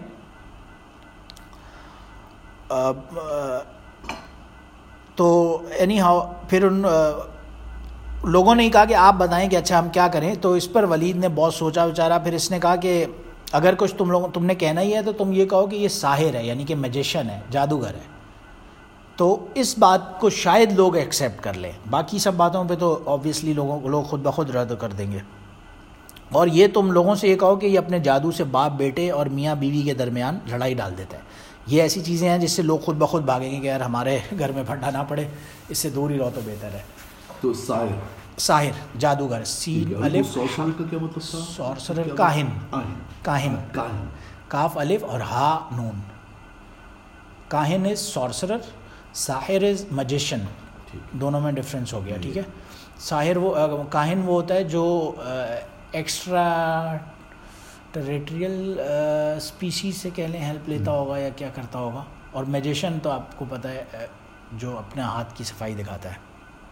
تو اینی ہاؤ پھر ان لوگوں نے کہا کہ آپ بتائیں کہ اچھا ہم کیا کریں۔ تو اس پر ولید نے بہت سوچا بچارا، پھر اس نے کہا کہ اگر کچھ تم لوگوں تم نے کہنا ہی ہے تو تم یہ کہو کہ یہ ساحر ہے، یعنی کہ میجیشین ہے، جادوگر ہے، تو اس بات کو شاید لوگ ایکسیپٹ کر لیں، باقی سب باتوں پہ تو آبویسلی لوگوں لوگ خود بخود رد کر دیں گے۔ اور یہ تم لوگوں سے یہ کہو کہ یہ اپنے جادو سے باپ بیٹے اور میاں بیوی کے درمیان لڑائی ڈال دیتا ہے۔ یہ ایسی چیزیں ہیں جس سے لوگ خود بخود بھاگیں گے کہ یار ہمارے گھر میں پھٹا نہ پڑے، اس سے دور ہی رہو تو بہتر ہے۔ تو ساحر ساحر جادوگر، سین الف سورسرر کا کیا مطلب تھا؟ سورسرر کاہن، کاہن کاف الف اور ہا نون. کاہن از سورسرر، ساحر از میجیشین، دونوں میں ڈفرینس ہو گیا. ٹھیک ہے. ساحر وہ کاہن وہ ہوتا ہے جو ایکسٹرا ٹیریٹریل اسپیسیز سے کہہ لیں ہیلپ لیتا ہوگا یا کیا کرتا ہوگا. اور میجیشین تو آپ کو پتہ ہے جو اپنے ہاتھ کی صفائی دکھاتا ہے.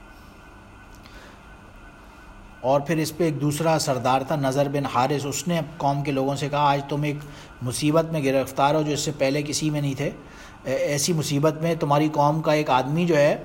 اور پھر اس پہ ایک دوسرا سردار تھا نظر بن حارث، اس نے قوم کے لوگوں سے کہا آج تم ایک مصیبت میں گرفتار ہو جو اس سے پہلے کسی میں نہیں تھے. ایسی مصیبت میں تمہاری قوم کا ایک آدمی جو ہے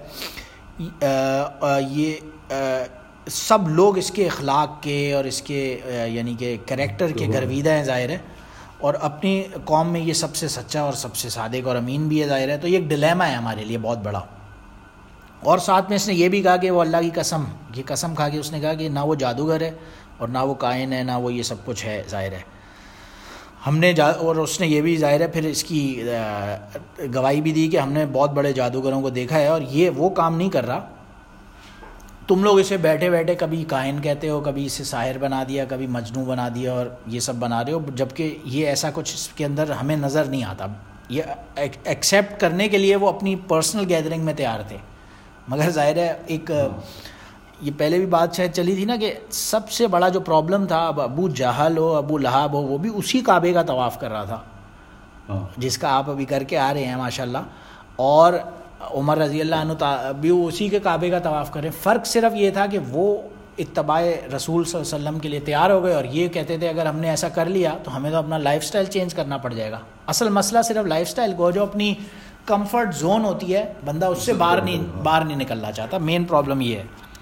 یہ سب لوگ اس کے اخلاق کے اور اس کے یعنی کہ کریکٹر کے گرویدہ ہیں ظاہر ہے، اور اپنی قوم میں یہ سب سے سچا اور سب سے صادق اور امین بھی ہے ظاہر ہے. تو یہ ایک ڈیلیما ہے ہمارے لیے بہت بڑا. اور ساتھ میں اس نے یہ بھی کہا کہ وہ اللہ کی قسم، یہ قسم کھا کے اس نے کہا کہ نہ وہ جادوگر ہے اور نہ وہ کاہن ہے، نہ وہ یہ سب کچھ ہے ظاہر ہے. ہم نے جا اور اس نے یہ بھی ظاہر ہے پھر اس کی گواہی بھی دی کہ ہم نے بہت بڑے جادوگروں کو دیکھا ہے اور یہ وہ کام نہیں کر رہا. تم لوگ اسے بیٹھے بیٹھے کبھی کاہن کہتے ہو، کبھی اسے ساحر بنا دیا، کبھی مجنوں بنا دیا اور یہ سب بنا رہے ہو، جبکہ یہ ایسا کچھ اس کے اندر ہمیں نظر نہیں آتا. یہ ایکسیپٹ کرنے کے لیے وہ اپنی پرسنل گیدرنگ میں تیار تھے، مگر ظاہر ہے ایک یہ پہلے بھی بات شاید چلی تھی نا کہ سب سے بڑا جو پرابلم تھا، اب ابو جہل ہو، ابو لہب ہو، وہ بھی اسی کعبے کا طواف کر رہا تھا جس کا آپ ابھی کر کے آ رہے ہیں ماشاءاللہ، اور عمر رضی اللہ عنہ بھی اسی کے کعبے کا طواف کر رہے ہیں. فرق صرف یہ تھا کہ وہ اتباع رسول صلی اللہ علیہ وسلم کے لیے تیار ہو گئے اور یہ کہتے تھے اگر ہم نے ایسا کر لیا تو ہمیں تو اپنا لائف سٹائل چینج کرنا پڑ جائے گا. اصل مسئلہ صرف لائف سٹائل کو، جو اپنی کمفرٹ زون ہوتی ہے بندہ اس سے باہر نہیں باہر نہیں نکلنا چاہتا. مین پرابلم یہ ہے.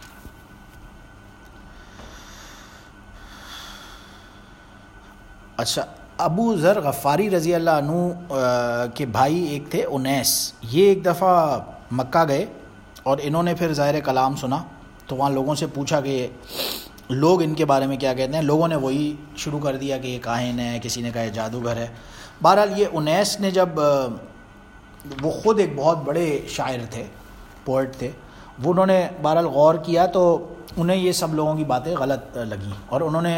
اچھا، ابو ذر غفاری رضی اللہ عنہ کے بھائی ایک تھے انیس، یہ ایک دفعہ مکہ گئے اور انہوں نے پھر ظاہر کلام سنا تو وہاں لوگوں سے پوچھا کہ لوگ ان کے بارے میں کیا کہتے ہیں. لوگوں نے وہی شروع کر دیا کہ یہ کاہن ہے، کسی نے کہا یہ جادوگر ہے. بہرحال یہ انیس نے جب، وہ خود ایک بہت بڑے شاعر تھے، پوئٹ تھے، وہ انہوں نے بہرحال غور کیا تو انہیں یہ سب لوگوں کی باتیں غلط لگیں اور انہوں نے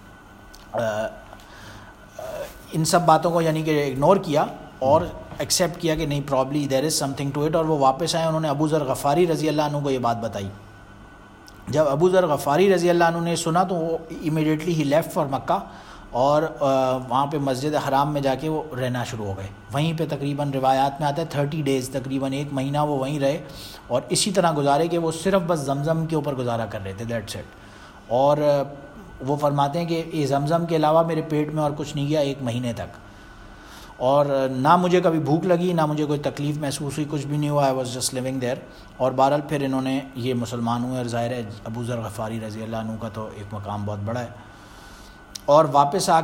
ان سب باتوں کو یعنی کہ اگنور کیا اور ایکسیپٹ کیا کہ نہیں probably there is something to it. اور وہ واپس آئے، انہوں نے ابو ذر غفاری رضی اللہ عنہ کو یہ بات بتائی. جب ابو ذر غفاری رضی اللہ عنہ نے سنا تو وہ امیڈیٹلی ہی لیفٹ فار مکہ اور وہاں پہ مسجد حرام میں جا کے وہ رہنا شروع ہو گئے. وہیں پہ تقریباً روایات میں آتا ہے تھرٹی ڈیز، تقریباً ایک مہینہ وہ وہیں رہے اور اسی طرح گزارے کہ وہ صرف بس زمزم کے اوپر گزارا کر رہے تھے، دیٹس اٹ. اور وہ فرماتے ہیں کہ یہ زمزم کے علاوہ میرے پیٹ میں اور کچھ نہیں گیا ایک مہینے تک، اور نہ مجھے کبھی بھوک لگی، نہ مجھے کوئی تکلیف محسوس ہوئی، کچھ بھی نہیں ہوا. I was just living there. اور بہرحال پھر انہوں نے یہ مسلمان ہوئے اور ظاہر ہے ابو ذر غفاری رضی اللہ عنہ کا تو ایک مقام بہت بڑا ہے. اور واپس آ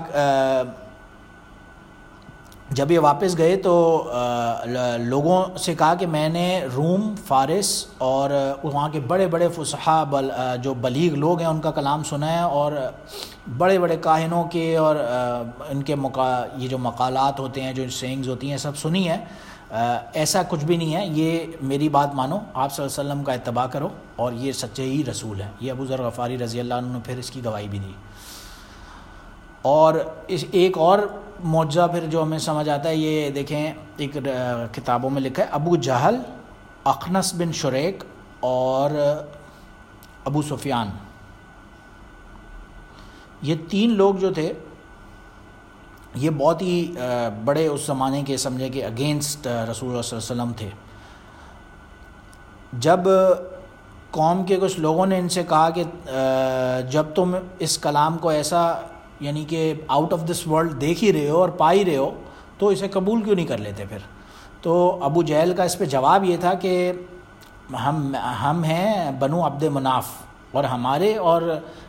جب یہ واپس گئے تو لوگوں سے کہا کہ میں نے روم، فارس اور وہاں کے بڑے بڑے فصحاء جو بلیغ لوگ ہیں ان کا کلام سنا ہے، اور بڑے بڑے کاہنوں کے اور ان کے مقا یہ جو مقالات ہوتے ہیں، جو سینگز ہوتی ہیں، سب سنی ہے. ایسا کچھ بھی نہیں ہے، یہ میری بات مانو، آپ صلی اللہ علیہ وسلم کا اتباع کرو اور یہ سچے ہی رسول ہیں. یہ ابو ذر غفاری رضی اللہ عنہ نے پھر اس کی گواہی بھی دی. اور اس ایک اور معجزہ پھر جو ہمیں سمجھ آتا ہے، یہ دیکھیں ایک کتابوں میں لکھا ہے، ابو جہل، اخنس بن شریک اور ابو سفیان، یہ تین لوگ جو تھے یہ بہت ہی بڑے اس زمانے کے سمجھے کہ اگینسٹ رسول اللہ صلی اللہ علیہ وسلم تھے. جب قوم کے کچھ لوگوں نے ان سے کہا کہ جب تم اس کلام کو ایسا یعنی کہ آؤٹ آف دس ورلڈ دیکھ ہی رہے ہو اور پا ہی رہے ہو تو اسے قبول کیوں نہیں کر لیتے پھر؟ تو ابو جہل کا اس پہ جواب یہ تھا کہ ہم ہم ہیں بنو عبد مناف، اور ہمارے اور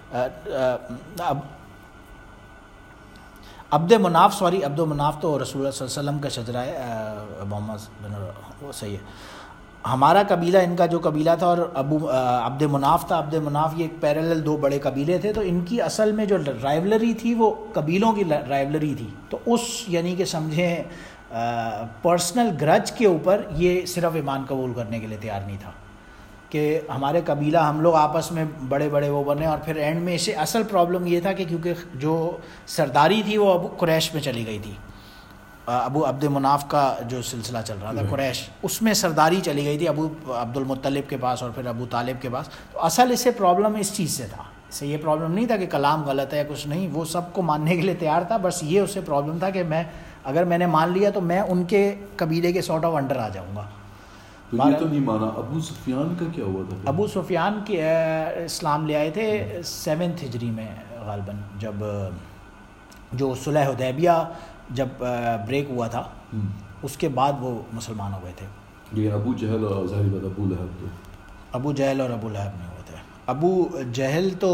عبد مناف سوری عبد مناف تو رسول اللہ صلی اللہ علیہ وسلم کا شجرہ ہے، محمد بن وہ صحیح ہے. ہمارا قبیلہ ان کا جو قبیلہ تھا اور ابو عبد مناف تھا. عبد مناف یہ ایک پیرالل دو بڑے قبیلے تھے، تو ان کی اصل میں جو رائیولری تھی وہ قبیلوں کی رائیولری تھی. تو اس یعنی کہ سمجھیں پرسنل گرج کے اوپر یہ صرف ایمان قبول کرنے کے لیے تیار نہیں تھا. کہ ہمارے قبیلہ ہم لوگ آپس میں بڑے بڑے وہ بنے, اور پھر اینڈ میں اسے اصل پرابلم یہ تھا کہ کیونکہ جو سرداری تھی وہ ابو قریش میں چلی گئی تھی, ابو عبد مناف کا جو سلسلہ چل رہا تھا قریش, اس میں سرداری چلی گئی تھی ابو عبد المطلب کے پاس اور پھر ابو طالب کے پاس. تو اصل اسے پرابلم اس چیز سے تھا, اسے یہ پرابلم نہیں تھا کہ کلام غلط ہے کچھ نہیں, وہ سب کو ماننے کے لیے تیار تھا, بس یہ اسے پرابلم تھا کہ میں اگر میں نے مان لیا تو میں ان کے قبیلے کے سارٹ آف انڈر آ جاؤں گا. تو یہ تو نہیں مانا. ابو سفیان کا کیا ہوا تھا؟ ابو سفیان کے اسلام لے آئے تھے سیونتھ ہجری میں غالباً, جب جو صلح حدیبیہ جب بریک ہوا تھا اس کے بعد وہ مسلمان ہو گئے تھے. لیکن ابو جہل اور ظاہری بات ابو لہب تو ابو جہل اور ابو لہب نہیں ہوئے تھے. ابو جہل تو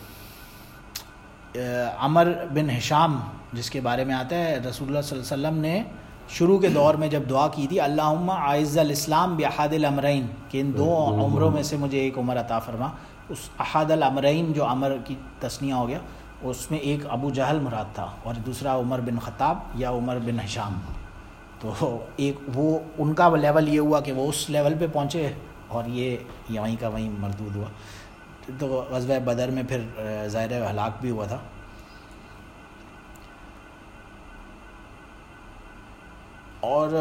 عمر بن ہشام جس کے بارے میں آتا ہے رسول اللہ صلی اللہ علیہ وسلم نے شروع کے دور میں جب دعا کی تھی اللہم اعز الاسلام باحد الامرین, کہ ان دو عمروں میں سے مجھے ایک عمر عطا فرما. اس احد الامرین جو عمر کی تسنیہ ہو گیا اس میں ایک ابو جہل مراد تھا اور دوسرا عمر بن خطاب یا عمر بن ہشام. تو ایک وہ ان کا لیول یہ ہوا کہ وہ اس لیول پہ پہنچے اور یہ وہیں کا وہیں مردود ہوا. تو غزوہ بدر میں پھر ظاہر ہلاک بھی ہوا تھا. اور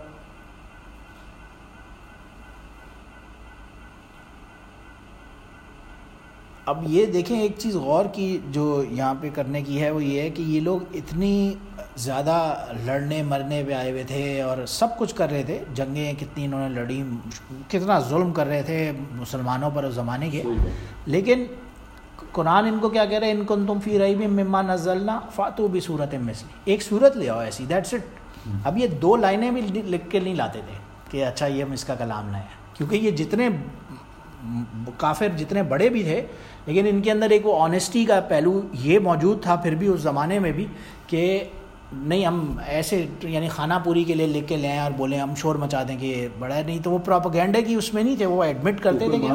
اب یہ دیکھیں ایک چیز غور کی جو یہاں پہ کرنے کی ہے وہ یہ ہے کہ یہ لوگ اتنی زیادہ لڑنے مرنے پہ آئے ہوئے تھے اور سب کچھ کر رہے تھے, جنگیں کتنی انہوں نے لڑی, کتنا ظلم کر رہے تھے مسلمانوں پر اس زمانے کے, لیکن قرآن ان کو کیا کہہ رہے ہیں, ان کو تم فی ریب مما نزلنا فاتوا بصورۃ مثلی, ایک صورت لے آؤ ایسی, دیٹس اٹ. اب یہ دو لائنیں بھی لکھ کے نہیں لاتے تھے کہ اچھا یہ ہم اس کا کلام نہ ہے, کیونکہ یہ جتنے کافر جتنے بڑے بھی تھے لیکن ان کے اندر ایک وہ آنیسٹی کا پہلو یہ موجود تھا پھر بھی اس زمانے میں بھی کہ نہیں ہم ایسے یعنی خانہ پوری کے لیے لکھ کے لے آئیں اور بولیں ہم شور مچا دیں کہ یہ بڑا ہے, نہیں تو وہ پروپیگنڈے کی اس میں نہیں تھے, وہ ایڈمٹ کرتے تھے کہ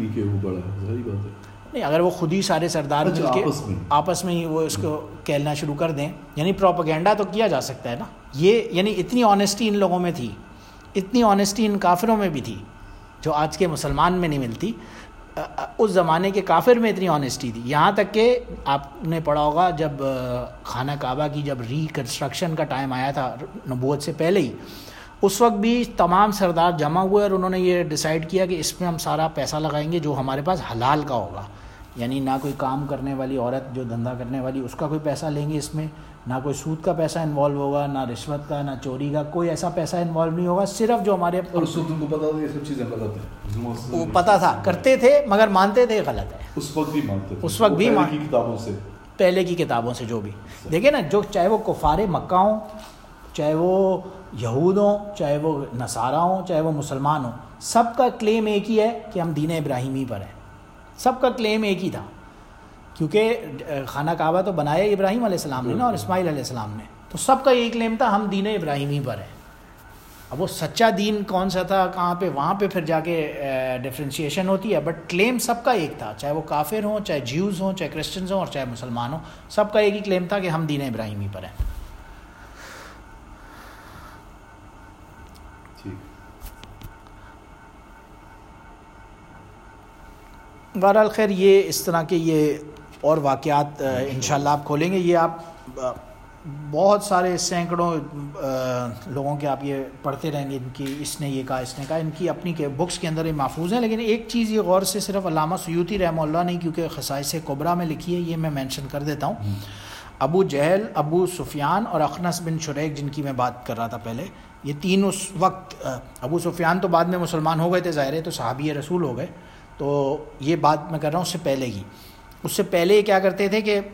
نہیں, اگر وہ خود ہی سارے سردار مل کے آپس میں ہی وہ اس کو کہنا شروع کر دیں, یعنی پروپیگنڈا تو کیا جا سکتا ہے نا. یہ یعنی اتنی آنیسٹی ان لوگوں میں تھی, اتنی آنیسٹی ان کافروں میں بھی تھی جو آج کے مسلمان میں نہیں ملتی, اس زمانے کے کافر میں اتنی آنیسٹی تھی. یہاں تک کہ آپ نے پڑھا ہوگا جب خانہ کعبہ کی جب ریکنسٹرکشن کا ٹائم آیا تھا نبوت سے پہلے ہی, اس وقت بھی تمام سردار جمع ہوئے اور انہوں نے یہ ڈیسائیڈ کیا کہ اس میں ہم سارا پیسہ لگائیں گے جو ہمارے پاس حلال کا ہوگا, یعنی نہ کوئی کام کرنے والی عورت جو دھندا کرنے والی اس کا کوئی پیسہ لیں گے اس میں, نہ کوئی سود کا پیسہ انوالو ہوگا, نہ رشوت کا, نہ چوری کا, کوئی ایسا پیسہ انوالو نہیں ہوگا, صرف جو ہمارے اور اس وقت ان کو پتا تھا یہ سب چیزیں غلط ہیں, وہ پتا تھا, کرتے تھے مگر مانتے تھے غلط ہے. اس وقت بھی مانتے تھے, اس وقت بھی پہلے کی کتابوں سے پہلے کی کتابوں سے جو بھی دیکھیں نا, جو چاہے وہ کفار مکہ ہوں, چاہے وہ یہود ہوں, چاہے وہ نصارہ ہوں, چاہے وہ مسلمان ہوں, سب کا کلیم ایک ہی ہے کہ ہم دین ابراہیمی پر ہیں. سب کا کلیم ایک ہی تھا, کیونکہ خانہ کعبہ تو بنایا ابراہیم علیہ السلام نے نا اور اسماعیل علیہ السلام نے, تو سب کا یہی کلیم تھا ہم دین ابراہیمی پر ہیں. اب وہ سچا دین کون سا تھا کہاں پہ, وہاں پہ پھر جا کے ڈفرینشیشن ہوتی ہے, بٹ کلیم سب کا ایک تھا, چاہے وہ کافر ہوں, چاہے جیوز ہوں, چاہے کرسچنز ہوں اور چاہے مسلمان ہوں, سب کا ایک ہی کلیم تھا کہ ہم دین ابراہیمی پر ہیں. بہرحال خیر یہ اس طرح کے یہ اور واقعات انشاءاللہ آپ کھولیں گے, یہ آپ بہت سارے سینکڑوں لوگوں کے آپ یہ پڑھتے رہیں گے, ان کی اس نے یہ کہا اس نے کہا, ان کی اپنی کے بکس کے اندر یہ محفوظ ہیں. لیکن ایک چیز یہ غور سے صرف علامہ سیوطی رحمہ اللہ نہیں, کیونکہ خصائص کبریٰ میں لکھی ہے, یہ میں مینشن کر دیتا ہوں. ابو جہل, ابو سفیان اور اخنس بن شریک جن کی میں بات کر رہا تھا پہلے, یہ تین اس وقت, ابو سفیان تو بعد میں مسلمان ہو گئے تھے ظاہر ہے, تو صحابی رسول ہو گئے, تو یہ بات میں کر رہا ہوں اس سے پہلے کی. اس سے پہلے یہ کیا کرتے تھے کہ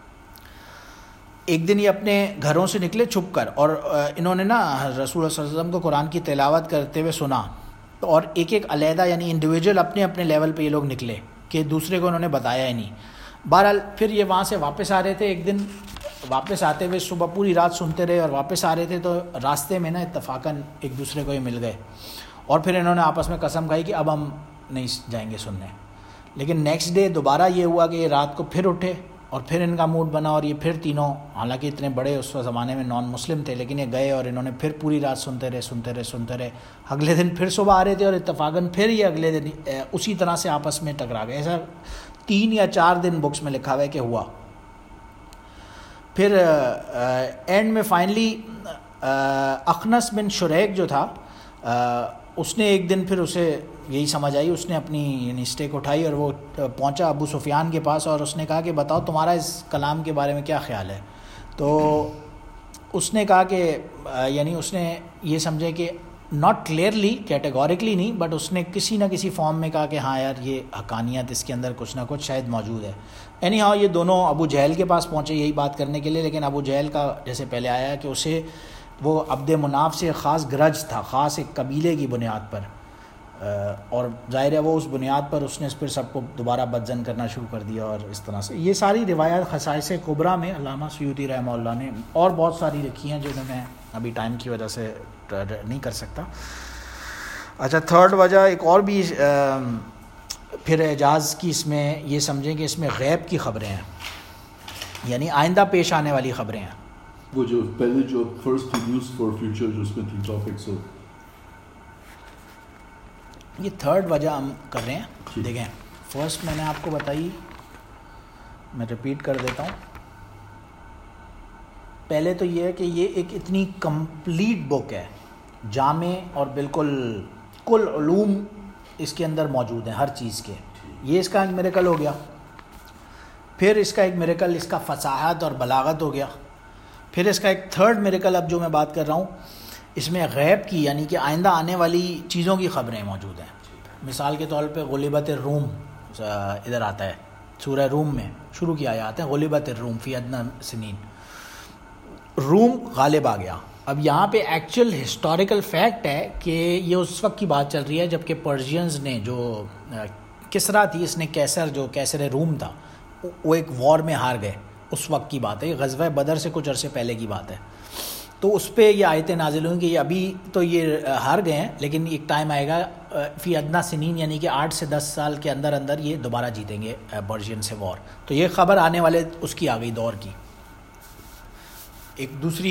ایک دن یہ اپنے گھروں سے نکلے چھپ کر, اور انہوں نے نا رسول اللہ صلی اللہ علیہ وسلم کو قرآن کی تلاوت کرتے ہوئے سنا, اور ایک ایک علیحدہ یعنی انڈیویجول اپنے اپنے لیول پہ یہ لوگ نکلے کہ دوسرے کو انہوں نے بتایا ہی نہیں. بہرحال پھر یہ وہاں سے واپس آ رہے تھے, ایک دن واپس آتے ہوئے صبح پوری رات سنتے رہے اور واپس آ رہے تھے, تو راستے میں نا اتفاقاً ایک دوسرے کو یہ مل گئے, اور پھر انہوں نے آپس میں قسم کھائی کہ اب ہم نہیں جائیں گے سننے. لیکن نیکسٹ ڈے دوبارہ یہ ہوا کہ یہ رات کو پھر اٹھے اور پھر ان کا موڈ بنا اور یہ پھر تینوں، حالانکہ اتنے بڑے اس زمانے میں نان مسلم تھے، لیکن یہ گئے اور انہوں نے پھر پوری رات سنتے رہے سنتے رہے سنتے رہے اگلے دن پھر صبح آ رہے تھے اور اتفاقاً پھر یہ اگلے دن اسی طرح سے آپس میں ٹکرا گئے. ایسا تین یا چار دن بکس میں لکھا ہوا ہے کہ ہوا. پھر اینڈ میں فائنلی اخنس بن شریک جو تھا اس نے ایک دن پھر اسے یہی سمجھ آئی، اس نے اپنی یعنی اسٹیک اٹھائی اور وہ پہنچا ابو سفیان کے پاس اور اس نے کہا کہ بتاؤ تمہارا اس کلام کے بارے میں کیا خیال ہے. تو اس نے کہا کہ یعنی اس نے یہ سمجھے کہ ناٹ کلیئرلی کیٹیگوریکلی نہیں، بٹ اس نے کسی نہ کسی فارم میں کہا کہ ہاں یار یہ حقانیت اس کے اندر کچھ نہ کچھ شاید موجود ہے. اینی ہاؤ یہ دونوں ابو جہل کے پاس پہنچے یہی بات کرنے کے لیے، لیکن ابو جہل کا جیسے پہلے آیا کہ اسے وہ عبد مناف سے خاص گرج تھا، خاص ایک قبیلے کی بنیاد پر، اور ظاہر ہے وہ اس بنیاد پر اس نے پھر سب کو دوبارہ بدزن کرنا شروع کر دیا. اور اس طرح سے یہ ساری روایات خصائص کبریٰ میں علامہ سیوطی رحمہ اللہ نے اور بہت ساری لکھی ہیں جنہیں میں ابھی ٹائم کی وجہ سے نہیں کر سکتا. اچھا تھرڈ وجہ ایک اور بھی پھر اعجاز کی اس میں یہ سمجھیں کہ اس میں غیب کی خبریں ہیں، یعنی آئندہ پیش آنے والی خبریں ہیں. وہ جو پہلے جو فرسٹ نیوز فار فیوچر جو اس میں تھی ٹاپکس، یہ تھرڈ وجہ ہم کر رہے ہیں. دیکھیں فرسٹ میں نے آپ کو بتائی، میں ریپیٹ کر دیتا ہوں. پہلے تو یہ ہے کہ یہ ایک اتنی کمپلیٹ بک ہے، جامع اور بالکل کل علوم اس کے اندر موجود ہیں ہر چیز کے. یہ اس کا ایک میریکل ہو گیا. پھر اس کا ایک میریکل اس کا فصاحت اور بلاغت ہو گیا. پھر اس کا ایک تھرڈ میریکل اب جو میں بات کر رہا ہوں اس میں غیب کی یعنی کہ آئندہ آنے والی چیزوں کی خبریں موجود ہیں. مثال کے طور پہ غلبت الروم ادھر آتا ہے، سورہ روم میں شروع کی آیات ہیں، غلبت الروم فی ادنی سنین، روم غالب آ گیا. اب یہاں پہ ایکچوئل ہسٹوریکل فیکٹ ہے کہ یہ اس وقت کی بات چل رہی ہے جب کہ پرشینز نے جو کسرا تھی، اس نے کیسر جو کیسر روم تھا وہ ایک وار میں ہار گئے. اس وقت کی بات ہے، یہ غزوہ بدر سے کچھ عرصے پہلے کی بات ہے. تو اس پہ یہ آیتیں نازل ہوئیں کہ یہ ابھی تو یہ ہار گئے ہیں لیکن ایک ٹائم آئے گا فی ادنی سنین یعنی کہ آٹھ سے دس سال کے اندر اندر یہ دوبارہ جیتیں گے پرشین سے وار. تو یہ خبر آنے والے اس کی آ گئی دور کی. ایک دوسری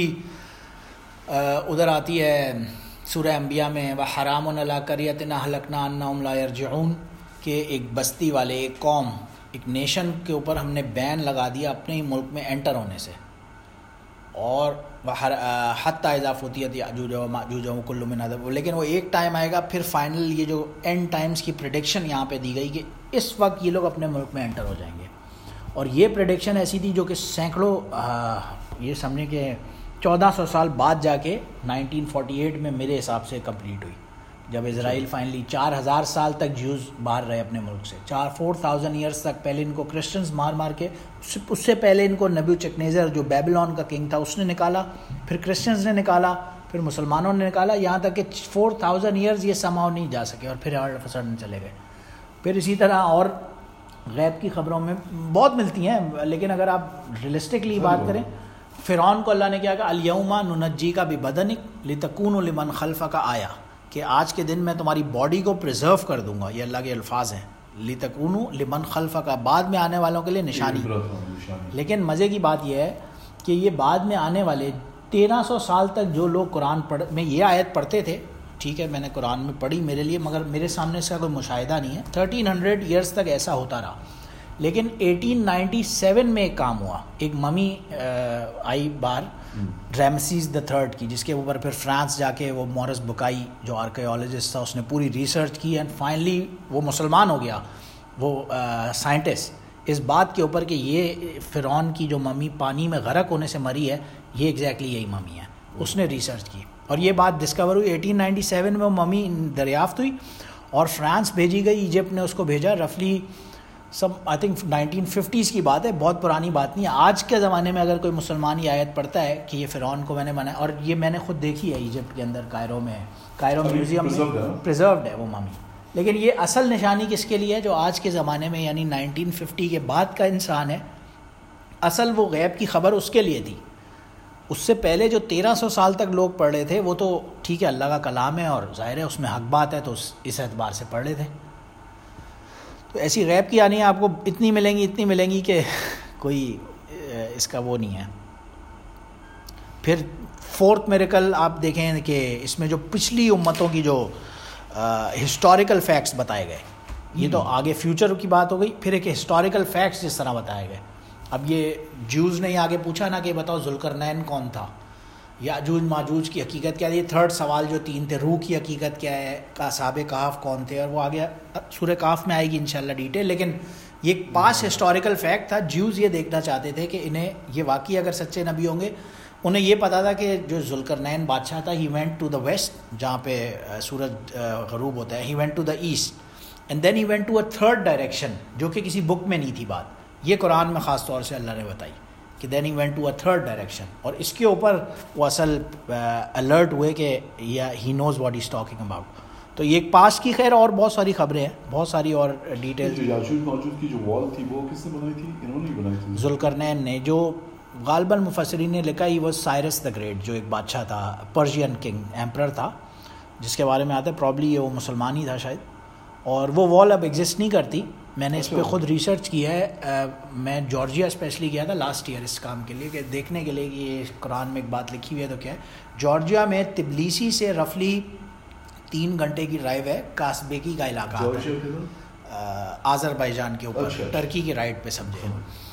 ادھر آتی ہے سورہ انبیاء میں وَحَرَامٌ عَلَىٰ قَرْيَةٍ أَهْلَكْنَاهَا أَنَّهُمْ لَا يَرْجِعُونَ، کہ ایک بستی والے، ایک قوم، ایک نیشن کے اوپر ہم نے بین لگا دیا اپنے ہی ملک میں انٹر ہونے سے. اور حتیٰ اذا فتحت یاجوج و ماجوج وکل من عذاب، لیکن وہ ایک ٹائم آئے گا پھر فائنل یہ جو اینڈ ٹائمز کی پریڈکشن یہاں پہ دی گئی کہ اس وقت یہ لوگ اپنے ملک میں انٹر ہو جائیں گے. اور یہ پریڈکشن ایسی تھی جو کہ سینکڑوں یہ سمجھیں کہ چودہ سو سال بعد جا کے نائنٹین فورٹی ایٹ میں میرے حساب سے کمپلیٹ ہوئی، جب اسرائیل فائنلی چار ہزار سال تک جیوز باہر رہے اپنے ملک سے. چار فور تھاؤزینڈ ایئرس تک پہلے ان کو کرسچنز مار مار کے، اس سے پہلے ان کو نیبوچڈنیزر جو بیبلون کا کنگ تھا اس نے نکالا، پھر کرسچنز نے نکالا، پھر مسلمانوں نے نکالا، یہاں تک کہ فور تھاؤزینڈ ایئرز یہ سماؤ نہیں جا سکے اور پھر آل آف اے سڈن چلے گئے. پھر اسی طرح اور غیب کی خبروں میں بہت ملتی ہیں، لیکن اگر آپ ریئلسٹکلی بات کریں، فرعون کو اللہ نے کیا کہا الیوم ننجیک ببدنک لتکون لمن خلفک آیا، کہ آج کے دن میں تمہاری باڈی کو پریزرو کر دوں گا. یہ اللہ کے الفاظ ہیں، لتکون لمن خلفک، بعد میں آنے والوں کے لیے نشانی. لیکن مزے کی بات یہ ہے کہ یہ بعد میں آنے والے تیرہ سو سال تک جو لوگ قرآن پڑھ میں یہ آیت پڑھتے تھے، ٹھیک ہے میں نے قرآن میں پڑھی میرے لیے، مگر میرے سامنے اس کا کوئی مشاہدہ نہیں ہے. تھرٹین ہنڈریڈ ایئرس تک ایسا ہوتا رہا. لیکن ایٹین نائنٹی سیون میں ایک کام ہوا، ایک mummy I bar ریمسیز the third کی، جس کے اوپر پھر فرانس جا کے وہ مورس بکائی جو آرکیولوجسٹ تھا اس نے پوری ریسرچ کی اینڈ فائنلی وہ مسلمان ہو گیا، وہ سائنٹسٹ، اس بات کے اوپر کہ یہ فرعون کی جو ممی پانی میں غرق ہونے سے مری ہے یہ ایگزیکٹلی یہی ممی ہے. اس نے ریسرچ کی اور یہ بات ڈسکور ہوئی ایٹین نائنٹی سیون میں، وہ ممی دریافت ہوئی اور فرانس بھیجی گئی، ایجپٹ نے اس کو بھیجا. رفلی سب آئی تھنک نائنٹین ففٹیز کی بات ہے، بہت پرانی بات نہیں ہے. آج کے زمانے میں اگر کوئی مسلمان یہ آیت پڑھتا ہے کہ یہ فرعون کو میں نے بنایا، اور یہ میں نے خود دیکھی ہے ایجپٹ کے اندر، کائرو میں، کائرو میوزیم میں پریزروڈ ہے وہ ممی. لیکن یہ اصل نشانی کس کے لیے ہے؟ جو آج کے زمانے میں یعنی نائنٹین ففٹی کے بعد کا انسان ہے، اصل وہ غیب کی خبر اس کے لیے تھی. اس سے پہلے جو تیرہ سو سال تک لوگ پڑھ رہے تھے وہ تو ٹھیک ہے اللہ کا کلام ہے اور ظاہر ہے اس میں حق بات ہے تو اس اعتبار سے پڑھ رہے تھے. تو ایسی غیب کی یعنی آپ کو اتنی ملیں گی اتنی ملیں گی کہ کوئی اس کا وہ نہیں ہے. پھر فورتھ میریکل آپ دیکھیں کہ اس میں جو پچھلی امتوں کی جو ہسٹوریکل فیکٹس بتائے گئے, یہ تو آگے فیوچر کی بات ہو گئی. پھر ایک ہسٹوریکل فیکٹس جس طرح بتائے گئے. اب یہ جیوز نے آگے پوچھا نا کہ بتاؤ ذوالقرنین کون تھا, یاجوج ماجوج کی حقیقت کیا ہے. یہ تھرڈ سوال جو تین تھے, روح کی حقیقت کیا ہے, اصحاب کہف کون تھے, اور وہ آگے سورہ کہف میں آئے گی انشاءاللہ ڈیٹیل. لیکن یہ ایک پاس ہسٹوریکل فیکٹ تھا. جیوز یہ دیکھنا چاہتے تھے کہ انہیں یہ واقعی اگر سچے نبی ہوں گے, انہیں یہ پتا تھا کہ جو ذوالقرنین بادشاہ تھا, he went to the west جہاں پہ سورج غروب ہوتا ہے, he went to the east and then he went to a third direction, جو کہ کسی بک میں نہیں تھی بات. یہ قرآن میں خاص طور سے اللہ نے بتائی کہ then he went to a third direction, اور اس کے اوپر وہ اصل الرٹ ہوئے کہ he knows what is talking about. تو یہ ایک پاس کی خیر اور بہت ساری خبریں ہیں, بہت ساری اور ڈیٹیل. یاجوج ماجوج کی جو وال تھی وہ کس نے بنائی تھی؟ انہوں نے بنائی تھی, ذوالقرنین نے. جو غالباً مفسرین نے لکھا ہی وہ سائرس دا گریٹ, جو ایک بادشاہ تھا, پرشین کنگ ایمپرر تھا, جس کے بارے میں آتا ہے پرابلی یہ وہ مسلمان ہی تھا شاید. اور وہ وال اب ایگزسٹ نہیں کرتی. میں نے اس پہ خود ریسرچ کی ہے. میں جارجیا اسپیشلی گیا تھا لاسٹ ایئر اس کام کے لیے, کہ دیکھنے کے لیے کہ یہ قرآن میں ایک بات لکھی ہوئی ہے تو کیا ہے. جارجیا میں تبلیسی سے رفلی تین گھنٹے کی ڈرائیو ہے. کاسبیکی کا علاقہ آتا ہے آذربائیجان کے اوپر, ٹرکی کے رائٹ پہ سمجھے.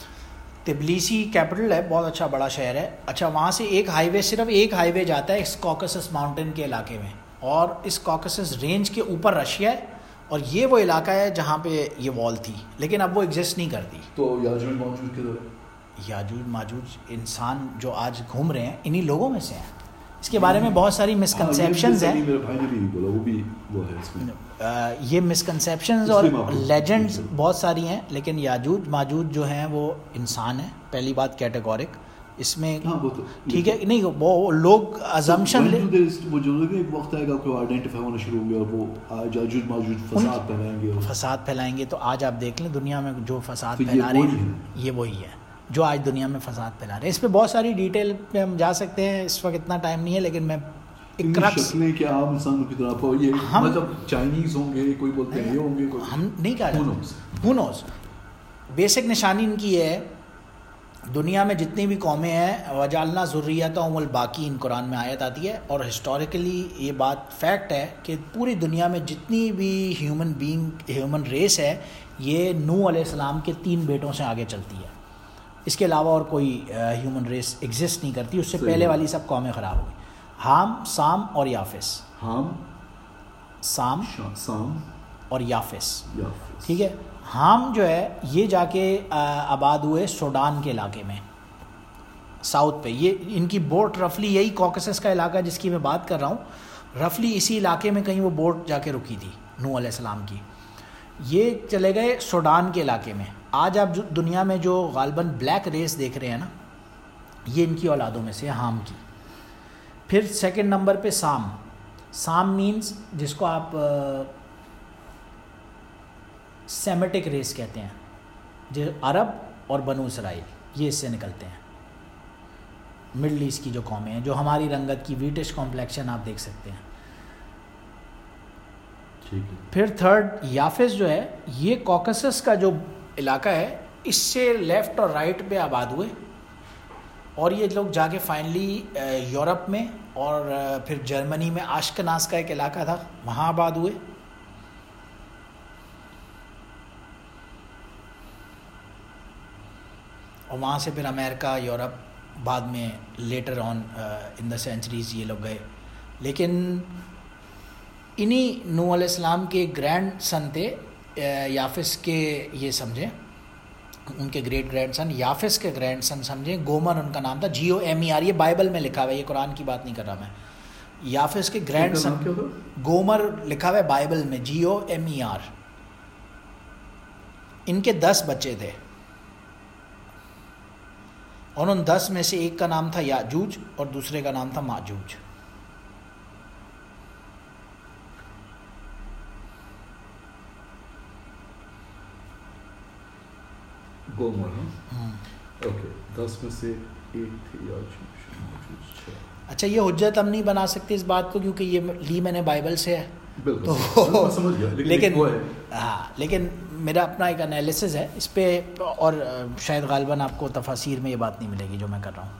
تبلیسی کیپٹل ہے, بہت اچھا بڑا شہر ہے. اچھا, وہاں سے ایک ہائی وے, صرف ایک ہائی وے جاتا ہے اس کوکسس ماؤنٹین کے علاقے میں, اور اس کوکسس رینج کے اوپر رشیا ہے, اور یہ وہ علاقہ ہے جہاں پہ یہ وال تھی, لیکن اب وہ ایگزسٹ نہیں کرتی. تو یاجوج ماجوج کدھر ہے؟ یاجوج ماجوج انسان جو آج گھوم رہے ہیں انہی لوگوں میں سے ہیں. اس کے بارے میں بہت ساری مسکنسیپشنز ہیں. میرے بھائی نے بھی بولا وہ بھی وہ ہے اس میں. یہ مسکنسیپشنز اور لیجنڈز بہت ساری ہیں, لیکن یاجوج ماجوج جو ہیں وہ انسان ہیں, پہلی بات کیٹیگورک اس میں. ٹھیک ہے, نہیں وہ لوگ ازمپشن لے, وہ جو ایک وقت آئے گا کہ آئیڈینٹیفائی ہونا شروع ہوں گے, اور وہ یاجوج ماجوج فساد پھیلائیں گے, فساد پھیلائیں گے. تو آج آپ دیکھ لیں دنیا میں جو فساد پھیلا رہے ہیں یہ وہی ہے جو آج دنیا میں فساد پھیلا رہے ہیں. اس پہ بہت ساری ڈیٹیل پہ ہم جا سکتے ہیں, اس وقت اتنا ٹائم نہیں ہے, لیکن میں شکلیں کہ عام انسانوں کی طرح یہ مطلب چائنیز ہوں گے, کوئی بولتے ہیں یہ ہوں گے, ہم نہیں کہا ہو نوز. بیسک نشانی ان کی ہے, دنیا میں جتنی بھی قومیں ہیں, وجعلنا ذریتہم الباقین قرآن میں آیت آتی ہے, اور ہسٹوریکلی یہ بات فیکٹ ہے کہ پوری دنیا میں جتنی بھی ہیومن بینگ ہیومن ریس ہے, یہ نوح علیہ السلام کے تین بیٹوں سے آگے چلتی ہے. اس کے علاوہ اور کوئی ہیومن ریس ایگزسٹ نہیں کرتی. اس سے پہلے والی سب قومیں خراب ہو گئی. حام, سام اور یافس. حام, سام سام اور یافس. ٹھیک ہے. حام جو ہے یہ جا کے آباد ہوئے سوڈان کے علاقے میں, ساؤتھ پہ. یہ ان کی بوٹ رفلی یہی کوکسس کا علاقہ جس کی میں بات کر رہا ہوں, رفلی اسی علاقے میں کہیں وہ بوٹ جا کے رکی تھی نوح علیہ السلام کی. یہ چلے گئے سوڈان کے علاقے میں. آج آپ دنیا میں جو غالباً بلیک ریس دیکھ رہے ہیں نا, یہ ان کی اولادوں میں سے حام کی. پھر سیکنڈ نمبر پہ سام. سام مینز جس کو آپ سیمیٹک ریس کہتے ہیں, جو عرب اور بنو اسرائیل یہ اس سے نکلتے ہیں. مڈل ایسٹ کی جو قومیں ہیں, جو ہماری رنگت کی ویٹش کمپلیکشن آپ دیکھ سکتے ہیں. پھر تھرڈ یافس جو ہے, یہ کوکسس کا جو علاقہ ہے اس سے لیفٹ اور رائٹ پہ آباد ہوئے, اور یہ لوگ جا کے فائنلی یورپ میں اور پھر جرمنی میں آشکناس کا ایک علاقہ تھا وہاں آباد ہوئے. اور وہاں سے پھر امریکہ, یورپ, بعد میں later on in the centuries یہ لوگ گئے. لیکن انہی نوح علیہ السلام کے گرینڈ سن تھے یافس کے, یہ سمجھیں ان کے گریٹ گرینڈ سن, یافس کے گرینڈ سن سمجھیں, گومر ان کا نام تھا, G O M E R. یہ بائبل میں لکھا ہوا ہے, یہ قرآن کی بات نہیں کر رہا میں. یافس کے گرینڈ سن گومر لکھا ہوا ہے بائبل میں, جی او ایم ای آر. ان کے دس بچے تھے, اور ان دس میں سے ایک کا نام تھا یاجوج اور دوسرے کا نام تھا ماجوج. گومر, اوکے, دس میں سے ایک تھے یاجوج. اچھا, یہ حجت ہم نہیں بنا سکتے اس بات کو, کیونکہ یہ لی میں نے بائبل سے ہے, تو لیکن ہاں لیکن میرا اپنا ایک انالیسس ہے اس پہ, اور شاید غالباً آپ کو تفاسیر میں یہ بات نہیں ملے گی جو میں کر رہا ہوں.